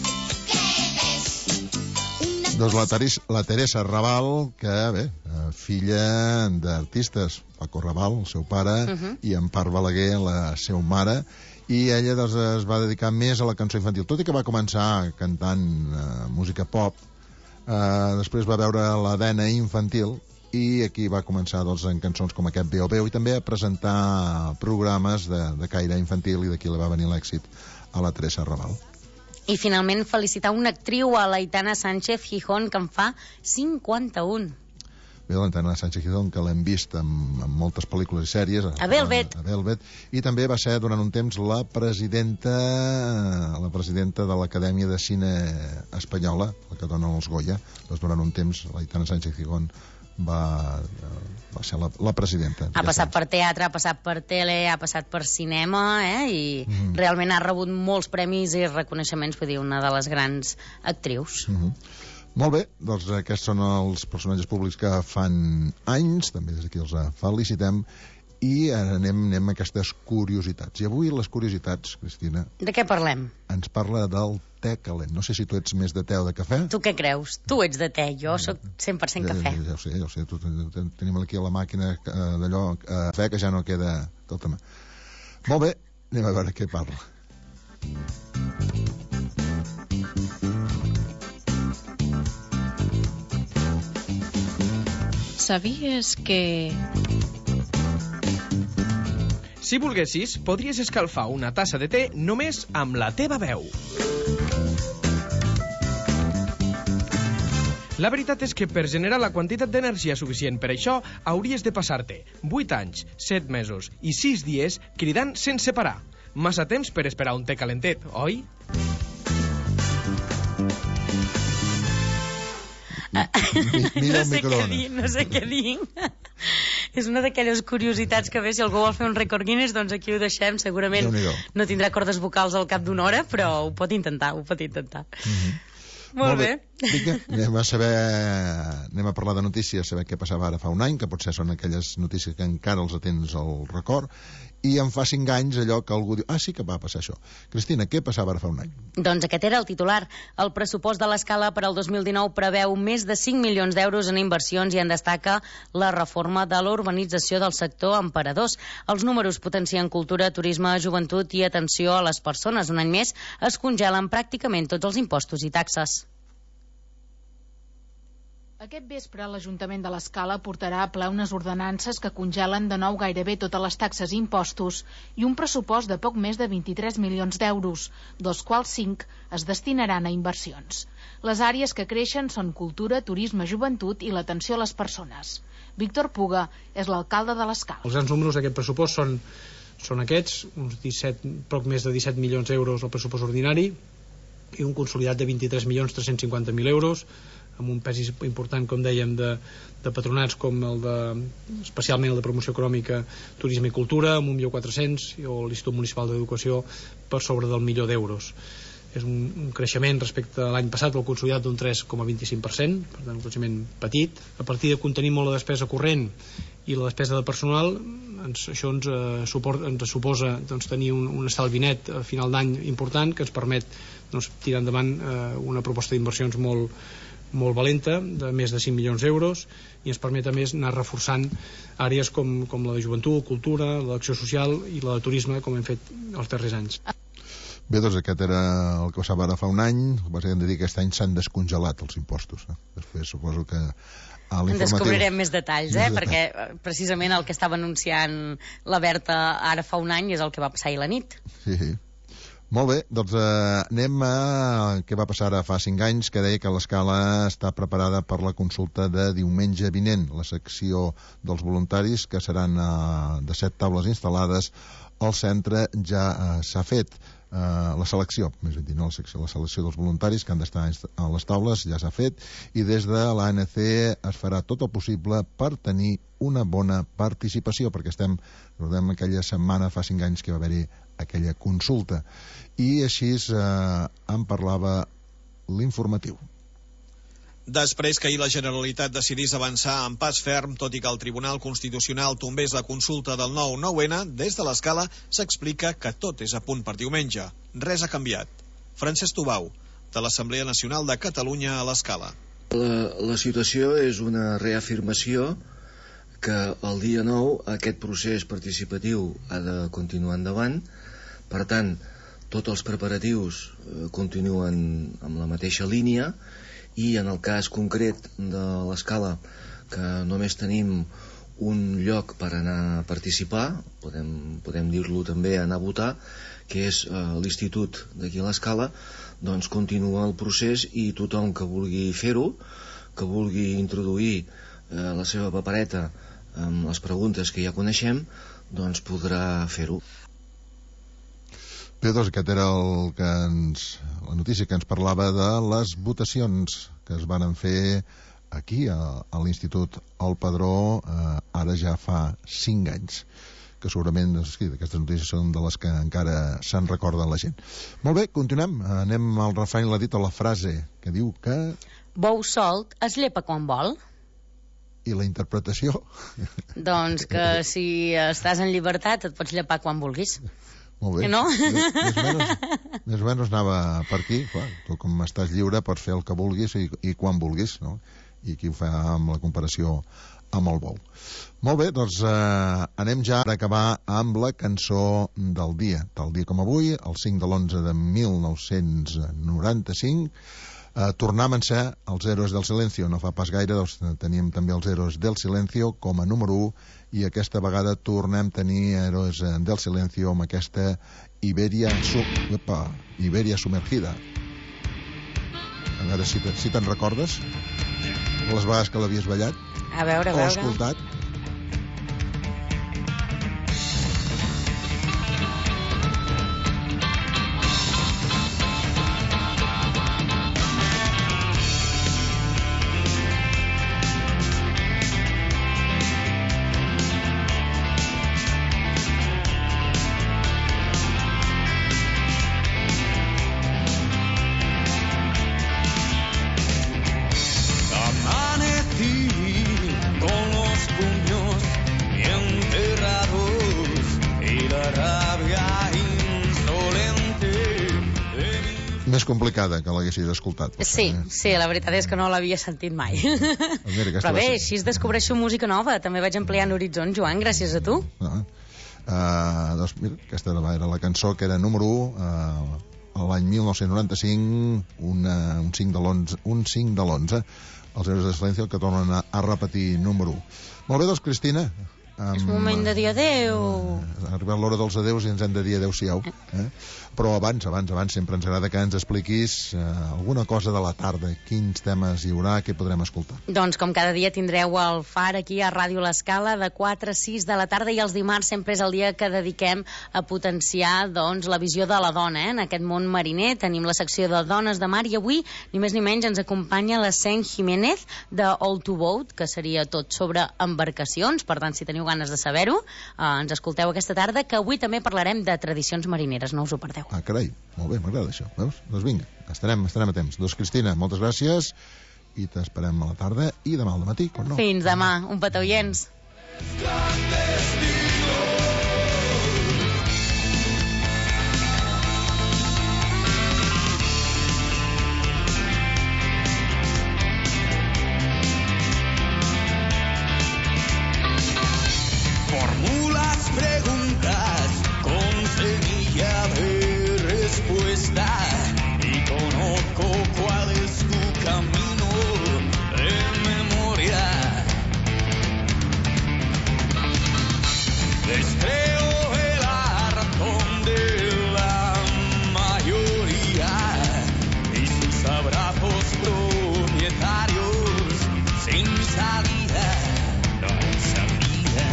Doncs la, Teres, la Teresa Raval, que, bé, filla d'artistes, Paco Raval, el seu pare, uh -huh. i Empar Balaguer, la seva mare, i ella doncs, es va dedicar més a la cançó infantil, tot i que va començar cantant uh, música pop, uh, després va veure la vena infantil, i aquí va començar doncs, en cançons com aquest Veo Veo, i també a presentar programes de, de caire infantil, i d'aquí li va venir l'èxit a la Teresa Raval. I finalment felicitar una actriu, a l'Aitana Sánchez Gijón, que en fa cinquanta-un. Bé, l'Aitana Sánchez Gijón, que l'hem vist en, en moltes pel·lícules i sèries. A, a Velvet. A, a Velvet. I també va ser durant un temps la presidenta la presidenta de l'Acadèmia de Cine Espanyola, la que dona els Goya. Doncs durant un temps l'Aitana Sánchez Gijón va, va ser la, la presidenta. Ha passat per teatre, ha passat per tele, ha passat per cinema, eh? I mm. realment ha rebut molts premis i reconeixements, vull dir, una de les grans actrius. Mm -hmm. Molt bé, doncs aquests són els personatges públics que fan anys, també des d'aquí els felicitem, i ara anem, anem a aquestes curiositats. I avui les curiositats, Cristina... De què parlem? Ens parla del te calent. No sé si tu ets més de te o de cafè. Tu què creus? Tu ets de te, jo sóc cent per cent cafè. Ja, ja, ja ho sé, ja ho sé. Tu, tenim aquí a la màquina d'allò, cafè, que ja no queda tot a mà. Molt bé, anem a veure què parla. Sabies que... Si volguessis, podries escalfar una tassa de te només amb la teva veu. La veritat és que per generar la quantitat d'energia suficient per això hauries de passar-te vuit anys, set mesos i sis dies cridant sense parar. Massa temps per esperar un te calentet, oi? Mira el no sé què microones. dir, no sé què dir. És una d'aquelles curiositats que bé, si algú vol fer un rècord Guinness, doncs aquí ho deixem, segurament no tindrà cordes vocals al cap d'una hora, però ho pot intentar, ho pot intentar. Mm-hmm. Molt, Molt bé. bé. Vinga, anem a saber, anem a parlar de notícies, saber què passava ara fa un any, que potser són aquelles notícies que encara els atens al record, i en fa cinc anys allò que algú diu, ah, sí que va passar això. Cristina, què passava ara fa un any? Doncs aquest era el titular. El pressupost de l'Escala per al dos mil dinou preveu més de cinc milions d'euros en inversions i en destaca la reforma de l'urbanització del sector Emperadors. Els números potencien cultura, turisme, joventut i atenció a les persones. Un any més es congelen pràcticament tots els impostos i taxes. Aquest vespre l'Ajuntament de l'Escala portarà a ple unes ordenances que congelen de nou gairebé totes les taxes i impostos i un pressupost de poc més de vint-i-tres milions d'euros, dels quals cinc es destinaran a inversions. Les àrees que creixen són cultura, turisme, joventut i l'atenció a les persones. Víctor Puga és l'alcalde de l'Escala. Els grans números d'aquest pressupost són, són aquests, uns disset, poc més de disset milions d'euros al pressupost ordinari i un consolidat de vint-i-tres milions tres-cents cinquanta mil euros, amb un pes important, com dèiem, de, de patronats com el de, especialment el de promoció econòmica, turisme i cultura, amb un milió quatre-cents, o l'Institut Municipal d'Educació per sobre del milió d'euros. és un, un creixement respecte a l'any passat, el consolidat d'un tres coma vint-i-cinc per cent, per tant un creixement petit. A partir de contenir molt la despesa corrent i la despesa de personal, ens, això ens, eh, suport, ens suposa doncs, tenir un, un estalvi net a final d'any important que ens permet doncs, tirar endavant eh, una proposta d'inversions molt, molt valenta, de més de cinc milions d'euros, i ens permet a més anar reforçant àrees com, com la de joventut, cultura, l'acció social i la de turisme, com hem fet els darrers anys. Bé, doncs aquest era el que passava ara fa un any. Bàsicament de dir que aquest any s'han descongelat els impostos. Eh? Després suposo que a en descobrirem més detalls, eh? Més perquè detalls. Precisament el que estava anunciant la Berta ara fa un any és el que va passar ahir la nit. Sí, sí. Molt bé, doncs eh, anem a què va passar ara fa cinc anys, que deia que l'Escala està preparada per la consulta de diumenge vinent. La secció dels voluntaris, que seran eh, de set taules instal·lades, al centre ja eh, s'ha fet. Uh, la selecció, més ben dit, no la secció, la selecció dels voluntaris que han d'estar a les taules ja s'ha fet, i des de l'A N C es farà tot el possible per tenir una bona participació, perquè estem, recordem aquella setmana fa cinc anys que va haver-hi aquella consulta, i així uh, en parlava l'informatiu. Després que ahir la Generalitat decidís avançar en pas ferm, tot i que el Tribunal Constitucional tombés la consulta del nou nou ena, des de l'Escala s'explica que tot és a punt per diumenge. Res ha canviat. Francesc Tubau, de l'Assemblea Nacional de Catalunya a l'Escala. La, la situació és una reafirmació que el dia nou aquest procés participatiu ha de continuar endavant. Per tant, tots els preparatius eh, continuen amb la mateixa línia, i en el cas concret de l'Escala, que només tenim un lloc per anar a participar, podem, podem dir-lo també anar a votar, que és eh, l'Institut d'aquí a l'Escala, doncs continua el procés i tothom que vulgui fer-ho, que vulgui introduir eh, la seva papereta amb les preguntes que ja coneixem, doncs podrà fer-ho. Bé, doncs aquest era el que ens, la notícia que ens parlava de les votacions que es van fer aquí a, a l'Institut El Padró eh, ara ja fa cinc anys, que segurament doncs, sí, aquestes notícies són de les que encara se'n recorda la gent. Molt bé, continuem, anem al refrany, l'ha dit a la frase que diu que... Bou solt es llepa quan vol. I la interpretació? Doncs que si estàs en llibertat et pots llepar quan vulguis. Molt bé. No? Més, més, o menys, més o menys anava per aquí. Clar, tu com estàs lliure pots fer el que vulguis i, i quan vulguis, no? I aquí ho fa amb la comparació amb el bou. Molt bé, doncs eh, anem ja a acabar amb la cançó del dia. Tal dia com avui, el cinc de l'onze de mil nou-cents noranta-cinc, eh, tornaven a ser els Héroes del Silencio. No fa pas gaire doncs, teníem també els Héroes del Silencio com a número u, i aquesta vegada tornem a tenir Héroes del Silencio amb aquesta Iberia, su... Opa, Iberia Sumergida. A veure si, te, si te'n recordes les vegades que l'havies ballat a veure, a o veure. escoltat. Més complicada que l'haguessis escoltat. Sí, sí, la veritat és que no l'havia sentit mai. Mira, però bé, així es descobreixo música nova. També vaig ampliant l'horitzó, Joan, gràcies a tu. Ah, uh, doncs mira, aquesta era la cançó que era número u uh, l'any mil nou-cents noranta-cinc, una, un cinc de l'onze, un cinc de l'onze, els Héroes de Silencio, que tornen a, a repetir número u. Molt bé, doncs, Cristina. Um, és moment de dir adeu. Ha arribat l'hora dels adeus i ens hem de dir adeu-siau. Eh? Però abans, abans, abans, sempre ens agrada que ens expliquis eh, alguna cosa de la tarda. Quins temes hi haurà, què podrem escoltar? Doncs com cada dia tindreu el Far aquí a Ràdio L'Escala de quatre a sis de la tarda, i els dimarts sempre és el dia que dediquem a potenciar doncs, la visió de la dona. Eh? En aquest món mariner tenim la secció de Dones de Mar, i avui, ni més ni menys, ens acompanya la Sen Jiménez de All to Boat, que seria tot sobre embarcacions. Per tant, si teniu ganes de saber-ho, uh, ens escolteu aquesta tarda, que avui també parlarem de tradicions marineres, no us ho perdeu. Ah, carai, molt bé, m'agrada això. Veus? Doncs vinga, estarem, estarem a temps. Doncs Cristina, moltes gràcies i t'esperem a la tarda i demà al matí, com no? Fins demà, un petó, oients. Formulas preguntas con semilla de respuesta y conozco cuál es tu camino en memoria. Les creo el hartón de la mayoría y sus abrazos propietarios sin salida, no hay salida.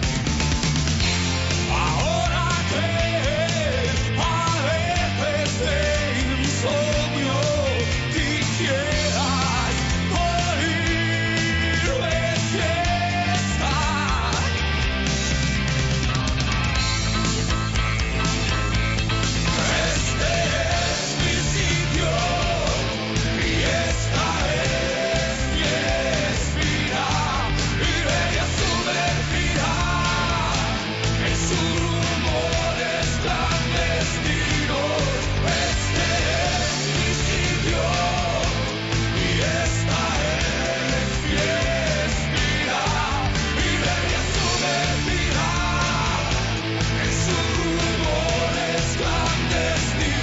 Ahora que padeces de insomnio, quisieras morir de fiesta. Este es mi sitio y esta es mi espina, y bella sumergida en sus rumores clandestinos. Este es mi sitio y esta es mi espina, y bella sumergida en sus rumores clandestinos.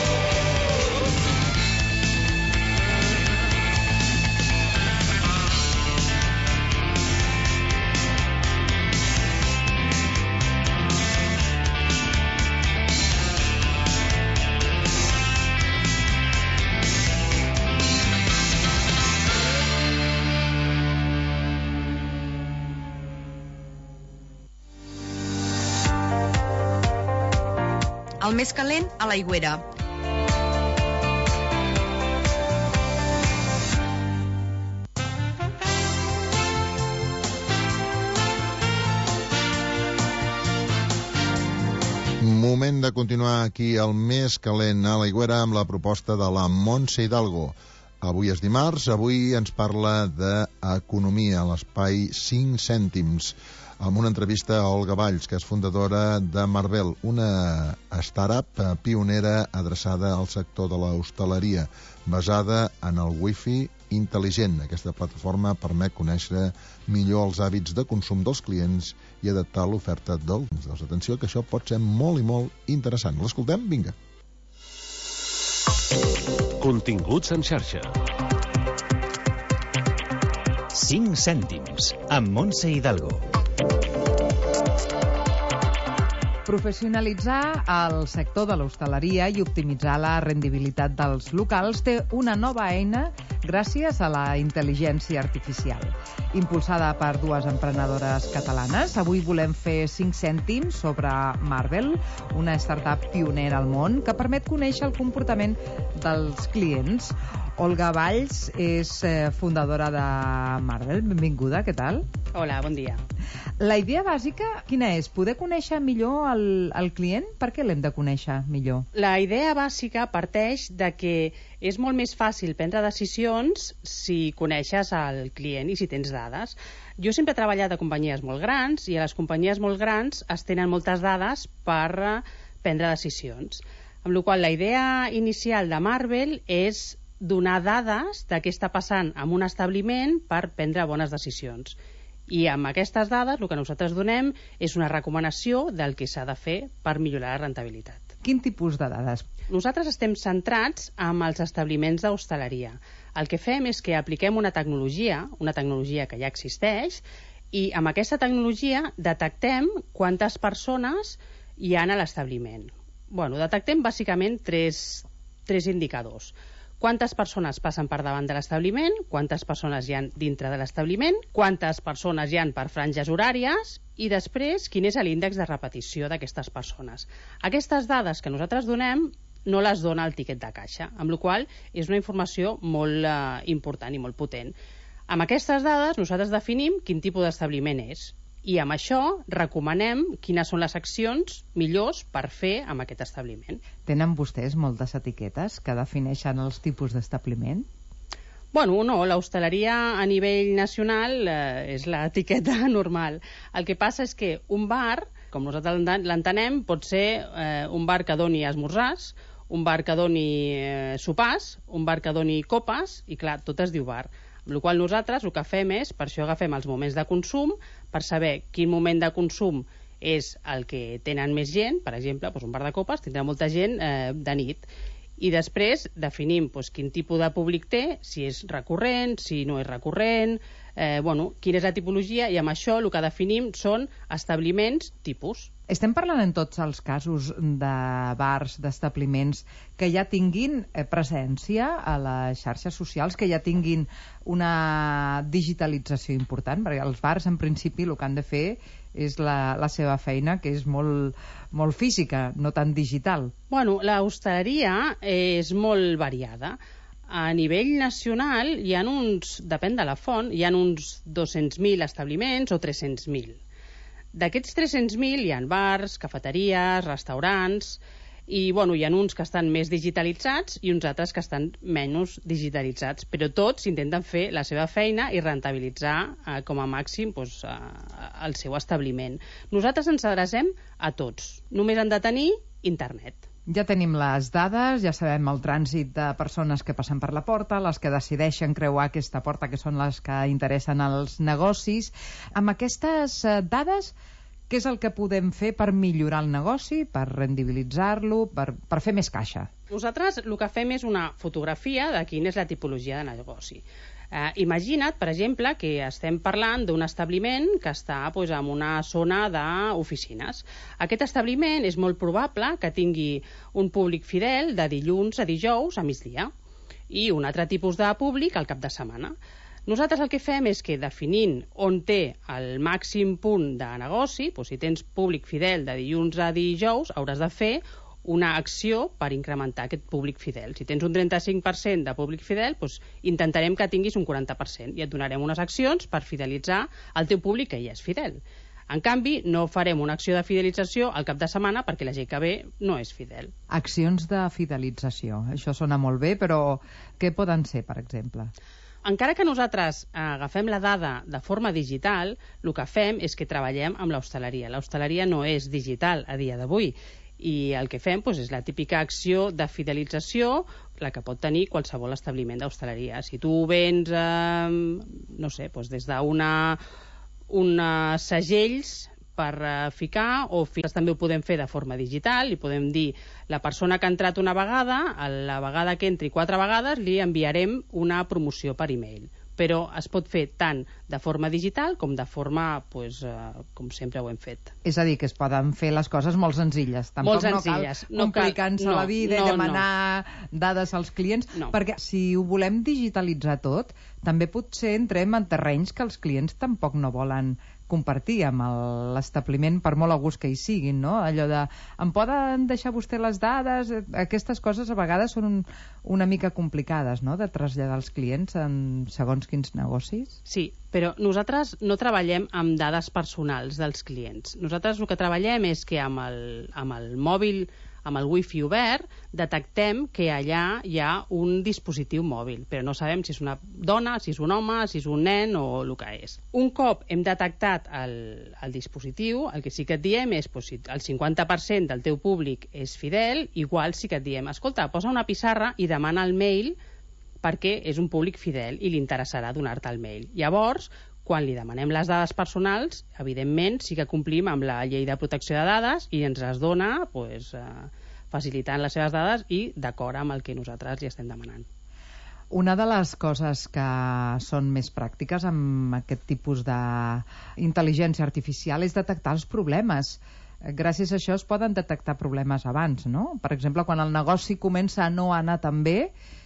El més calent a l'aigüera. Moment de continuar aquí el més calent a l'aigüera amb la proposta de la Montse Hidalgo. Avui és dimarts, avui ens parla d'economia, a l'espai cinc cèntims, amb una entrevista a Olga Valls, que és fundadora de Marvel, una startup pionera adreçada al sector de l'hostaleria, basada en el wifi intel·ligent. Aquesta plataforma permet conèixer millor els hàbits de consum dels clients i adaptar l'oferta dels. Doncs atenció, que això pot ser molt i molt interessant. L'escoltem? Vinga. Continguts en xarxa. cinc cèntims, amb Montse Hidalgo. Professionalitzar el sector de l'hostaleria i optimitzar la rendibilitat dels locals té una nova eina gràcies a la intel·ligència artificial. Impulsada per dues emprenedores catalanes, avui volem fer cinc cèntims sobre Marvel, una startup pionera al món que permet conèixer el comportament dels clients. Olga Valls és fundadora de Marvel. Benvinguda, què tal? Hola, bon dia. La idea bàsica, quina és? Poder conèixer millor el, el client? Per què l'hem de conèixer millor? La idea bàsica parteix de que és molt més fàcil prendre decisions si coneixes el client i si tens dades. Jo sempre he treballat a companyies molt grans i a les companyies molt grans es tenen moltes dades per prendre decisions. Amb la qual cosa la idea inicial de Marvel és donar dades de què està passant en un establiment per prendre bones decisions. I amb aquestes dades el que nosaltres donem és una recomanació del que s'ha de fer per millorar la rendibilitat. Quin tipus de dades? Nosaltres estem centrats en els establiments d'hostaleria. El que fem és que apliquem una tecnologia, una tecnologia que ja existeix, i amb aquesta tecnologia detectem quantes persones hi ha a l'establiment. Bueno, detectem bàsicament tres, tres indicadors. Quantes persones passen per davant de l'establiment, quantes persones hi ha dintre de l'establiment, quantes persones hi ha per franges horàries i després quin és l'índex de repetició d'aquestes persones. Aquestes dades que nosaltres donem no les dona el tiquet de caixa, amb la qual cosa és una informació molt eh, important i molt potent. Amb aquestes dades nosaltres definim quin tipus d'establiment és I amb això recomanem quines són les accions millors per fer amb aquest establiment. Tenen vostès moltes etiquetes que defineixen els tipus d'establiment? Bueno, no, l'hostaleria a nivell nacional eh, és l'etiqueta normal. El que passa és que un bar, com nosaltres l'entenem, pot ser eh, un bar que doni esmorzars, un bar que doni eh, sopars, un bar que doni copes, i clar, tot es diu bar. Amb la qual cosa nosaltres el que fem és, per això agafem els moments de consum, per saber quin moment de consum és el que tenen més gent. Per exemple, doncs un bar de copes tindrà molta gent eh, de nit. I després definim doncs, quin tipus de públic té, si és recurrent, si no és recurrent, eh, bueno, quina és la tipologia, i amb això el que definim són establiments tipus. Estem parlant en tots els casos de bars, d'establiments que ja tinguin presència a les xarxes socials, que ja tinguin una digitalització important, perquè els bars en principi el que han de fer és la, la seva feina, que és molt, molt física, no tan digital. Bueno, l'hostaleria és molt variada. A nivell nacional hi ha uns, depèn de la font, hi ha uns dos-cents mil establiments o tres-cents mil. D'aquests tres-cents mil hi ha bars, cafeteries, restaurants, i bueno, hi ha uns que estan més digitalitzats i uns altres que estan menys digitalitzats, però tots intenten fer la seva feina i rentabilitzar eh, com a màxim doncs, eh, el seu establiment. Nosaltres ens adrecem a tots, només han de tenir internet. Ja tenim les dades, ja sabem el trànsit de persones que passen per la porta, les que decideixen creuar aquesta porta, que són les que interessen als negocis. Amb aquestes dades, què és el que podem fer per millorar el negoci, per rendibilitzar-lo, per, per fer més caixa? Nosaltres el que fem és una fotografia de quina és la tipologia de negoci. Eh, imagina't, per exemple, que estem parlant d'un establiment que està doncs, en una zona d'oficines. Aquest establiment és molt probable que tingui un públic fidel de dilluns a dijous a migdia i un altre tipus de públic al cap de setmana. Nosaltres el que fem és que definint on té el màxim punt de negoci, doncs si tens públic fidel de dilluns a dijous, hauràs de fer una acció per incrementar aquest públic fidel. Si tens un trenta-cinc per cent de públic fidel, doncs intentarem que tinguis un quaranta per cent i et donarem unes accions per fidelitzar el teu públic que ja és fidel. En canvi, no farem una acció de fidelització al cap de setmana perquè la gent que ve no és fidel. Accions de fidelització. Això sona molt bé, però què poden ser, per exemple? Encara que nosaltres agafem la dada de forma digital, el que fem és que treballem amb l'hostaleria. L'hostaleria no és digital a dia d'avui, i el que fem doncs, és la típica acció de fidelització, la que pot tenir qualsevol establiment d'hostaleria. Si tu vens, eh, no sé, doncs des d'una una segells per eh, ficar, o ficar també ho podem fer de forma digital, i podem dir la persona que ha entrat una vegada, a la vegada que entri quatre vegades li enviarem una promoció per e-mail. Però es pot fer tant de forma digital com de forma, pues, uh, com sempre ho hem fet. És a dir, que es poden fer les coses molt senzilles. Tampoc molt senzilles. No cal complicar-se no, la vida no, i demanar no. dades als clients, no. perquè si ho volem digitalitzar tot, també potser entrem en terrenys que els clients tampoc no volen compartir amb l'establiment, per molt a gust que hi siguin, no? Allò de, em poden deixar vostè les dades? Aquestes coses a vegades són un, una mica complicades, no?, de traslladar als clients en segons quins negocis. Sí, però nosaltres no treballem amb dades personals dels clients. Nosaltres el que treballem és que amb el, amb el mòbil, amb el wifi obert, detectem que allà hi ha un dispositiu mòbil, però no sabem si és una dona, si és un home, si és un nen o el que és. Un cop hem detectat el, el dispositiu, el que sí que et diem és doncs, si el cinquanta per cent del teu públic és fidel, igual sí que et diem, escolta, posa una pissarra i demana el mail perquè és un públic fidel i li interessarà donar-te el mail. Llavors, quan li demanem les dades personals, evidentment sí que complim amb la llei de protecció de dades i ens les dona pues, eh, facilitant les seves dades i d'acord amb el que nosaltres li estem demanant. Una de les coses que són més pràctiques amb aquest tipus d'intel·ligència artificial és detectar els problemes. Gràcies a això es poden detectar problemes abans, no? Per exemple, quan el negoci comença a no anar tan bé,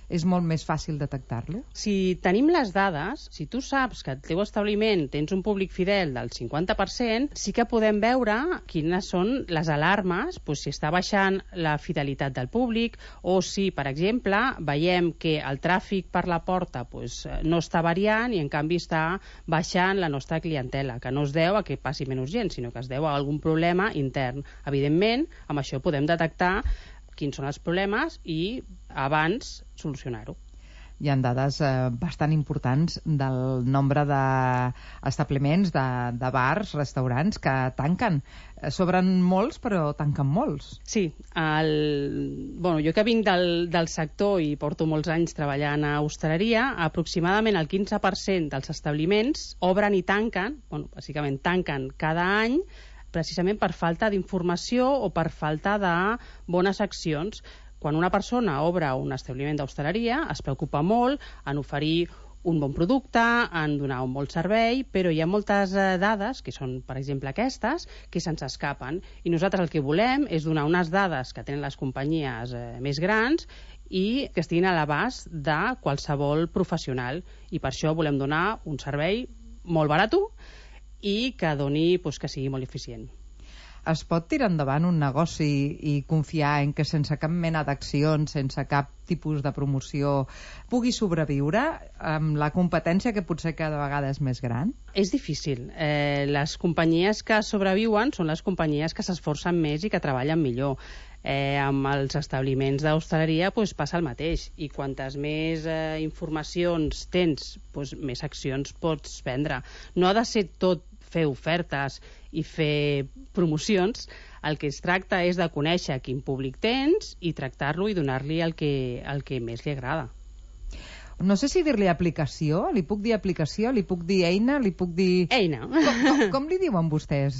és molt més fàcil detectar-lo? Si tenim les dades, si tu saps que al teu establiment tens un públic fidel del cinquanta per cent, sí que podem veure quines són les alarmes, doncs, si està baixant la fidelitat del públic o si, per exemple, veiem que el tràfic per la porta doncs, no està variant i en canvi està baixant la nostra clientela, que no es deu a que passi menys gent, sinó que es deu a algun problema intern. Evidentment, amb això podem detectar quins són els problemes i abans solucionar-ho. Hi ha dades eh, bastant importants del nombre d'establiments, de, de bars, restaurants que tanquen. Sobren molts, però tanquen molts. Sí, el... bueno, jo que vinc del, del sector i porto molts anys treballant a hostaleria, aproximadament el quinze per cent dels establiments obren i tanquen, bueno, bàsicament tanquen cada any, precisament per falta d'informació o per falta de bones accions. Quan una persona obre un establiment d'hostaleria es preocupa molt en oferir un bon producte, en donar un bon servei, però hi ha moltes dades, que són, per exemple, aquestes, que se'ns escapen. I nosaltres el que volem és donar unes dades que tenen les companyies eh, més grans i que estiguin a l'abast de qualsevol professional. I per això volem donar un servei molt barat i que doni, doncs, que sigui molt eficient. Es pot tirar endavant un negoci i confiar en que sense cap mena d'accions, sense cap tipus de promoció, pugui sobreviure amb la competència que potser cada vegada és més gran? És difícil. Eh, les companyies que sobreviuen són les companyies que s'esforcen més i que treballen millor. Eh, amb els establiments d'hostaleria pues, passa el mateix, i quantes més eh, informacions tens, pues, més accions pots prendre. No ha de ser tot fer ofertes i fer promocions. El que es tracta és de conèixer quin públic tens i tractar-lo i donar-li el que, el que més li agrada. No sé si dir-li aplicació, li puc dir aplicació, li puc dir eina, li puc dir... Eina. Com, com, com li diuen vostès?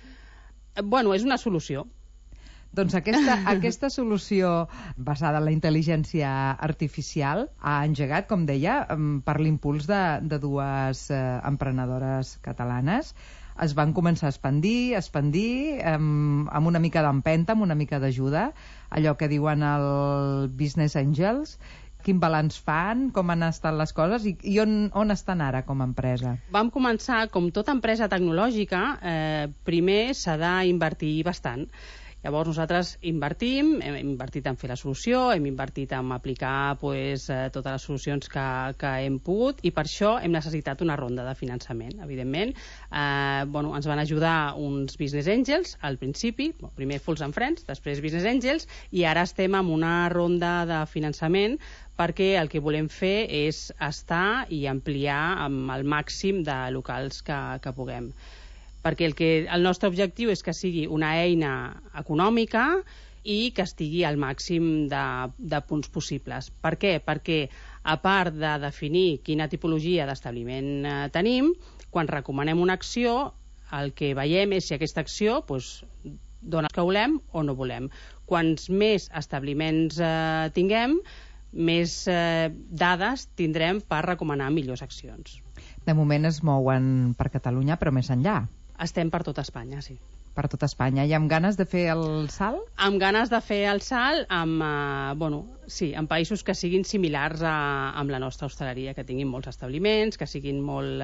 Bueno, és una solució. Doncs aquesta, aquesta solució basada en la intel·ligència artificial ha engegat, com deia, per l'impuls de, de dues eh, emprenedores catalanes. Es van començar a expandir, a expandir amb, amb una mica d'empenta, amb una mica d'ajuda, allò que diuen el Business Angels. Quin balanç fan, com han estat les coses i, i on, on estan ara com a empresa? Vam començar, com tota empresa tecnològica, eh, primer s'ha d'invertir bastant. Llavors nosaltres invertim, hem invertit en fer la solució, hem invertit en aplicar pues, eh, totes les solucions que, que hem pogut, i per això hem necessitat una ronda de finançament, evidentment. Eh, bueno, ens van ajudar uns Business Angels al principi, bueno, primer Fools and Friends, després Business Angels, i ara estem en una ronda de finançament perquè el que volem fer és estar i ampliar amb el màxim de locals que, que puguem. Perquè el, que, el nostre objectiu és que sigui una eina econòmica i que estigui al màxim de, de punts possibles. Per què? Perquè, a part de definir quina tipologia d'establiment eh, tenim, quan recomanem una acció, el que veiem és si aquesta acció pues, dona el que volem o no volem. Quants més establiments eh, tinguem, més eh, dades tindrem per recomanar millors accions. De moment es mouen per Catalunya, però més enllà. Estem per tota Espanya, sí. Per tota Espanya. I amb ganes de fer el salt? Amb ganes de fer el salt amb, eh, bueno, sí, en països que siguin similars a, amb la nostra hostaleria, que tinguin molts establiments, que siguin molt,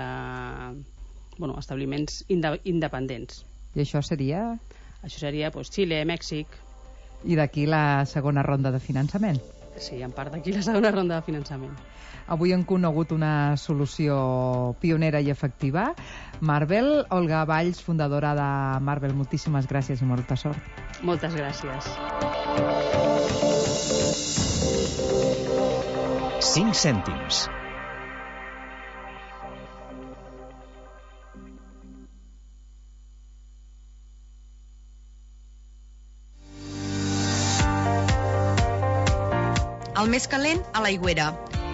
eh, bueno, establiments inde independents. I això seria? Això seria pues, Xile, Mèxic. I d'aquí la segona ronda de finançament? Sí, en part d'aquí la segona ronda de finançament. Avui hem conegut una solució pionera i efectiva. Marvel, Olga Valls, fundadora de Marvel, moltíssimes gràcies i molta sort. Moltes gràcies. cinc cèntims. El més calent, a l'aigüera.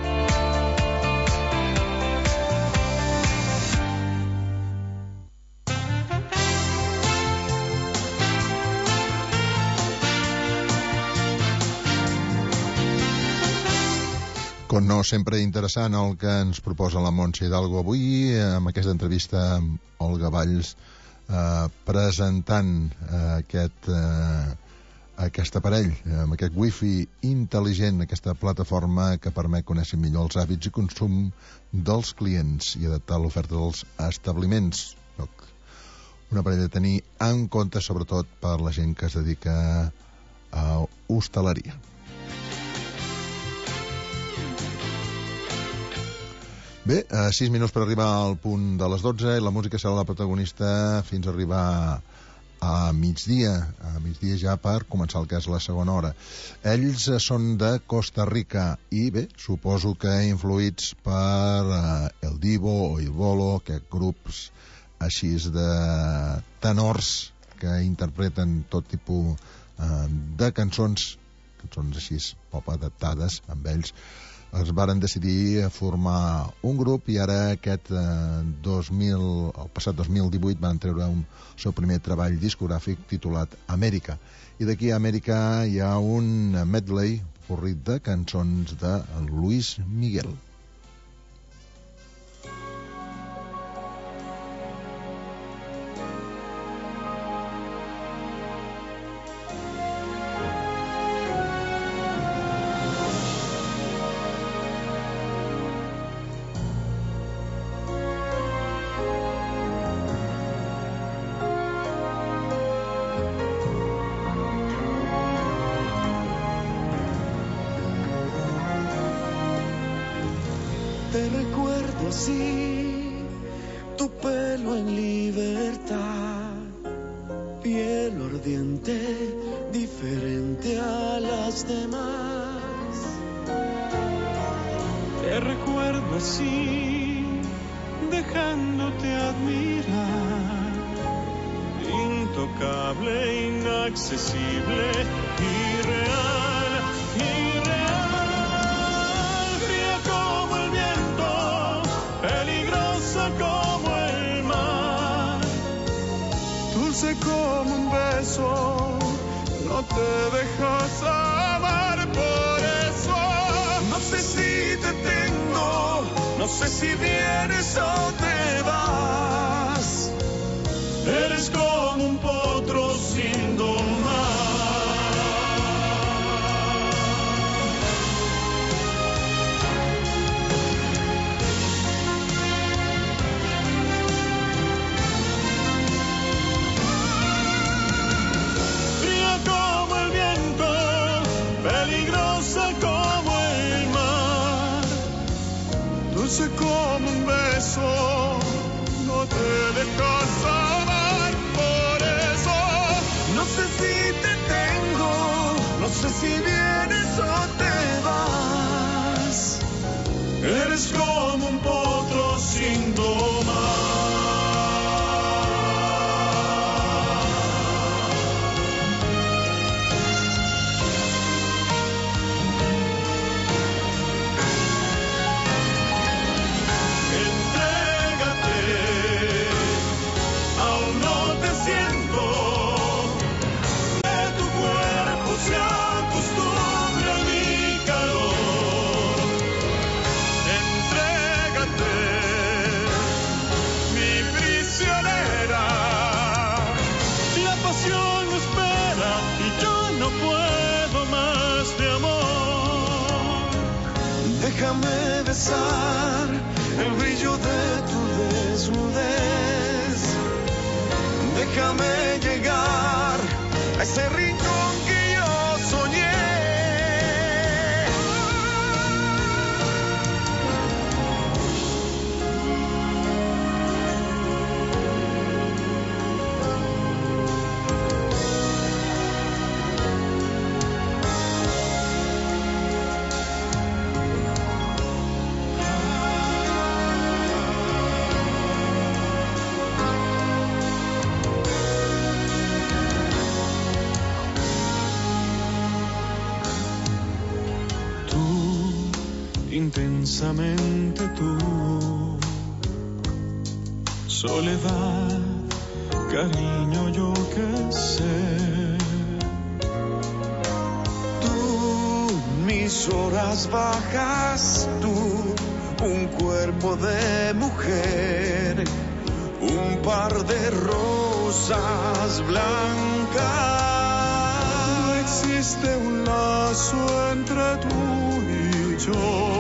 Com no, sempre interessant el que ens proposa la Montse Hidalgo avui, amb aquesta entrevista amb Olga Valls, eh, presentant eh, aquest, eh, aquest aparell, amb aquest wifi intel·ligent, aquesta plataforma que permet conèixer millor els hàbits i consum dels clients i adaptar l'oferta dels establiments. Un aparell de tenir en compte, sobretot per la gent que es dedica a hostaleria. Bé, a sis minuts per arribar al punt de les dotze i la música serà la protagonista fins a arribar a migdia, a migdia ja per començar el que és la segona hora. Ells són de Costa Rica i bé, suposo que influïts per uh, El Divo o Il Bolo, aquests grups així de tenors que interpreten tot tipus uh, de cançons, cançons així pop adaptades amb ells. Es varen decidir formar un grup i ara aquest eh, dos mil, el passat dos mil divuit van treure un seu primer treball discogràfic titulat Amèrica. I d'aquí a Amèrica hi ha un medley forrit de cançons de Luis Miguel. El brillo de tu desnudez, déjame llegar a ese rincón que yo soñé. Intensamente tú, soledad, cariño, yo qué sé. Tú, mis horas bajas, tú, un cuerpo de mujer, un par de rosas blancas. No existe un lazo entre tú y yo.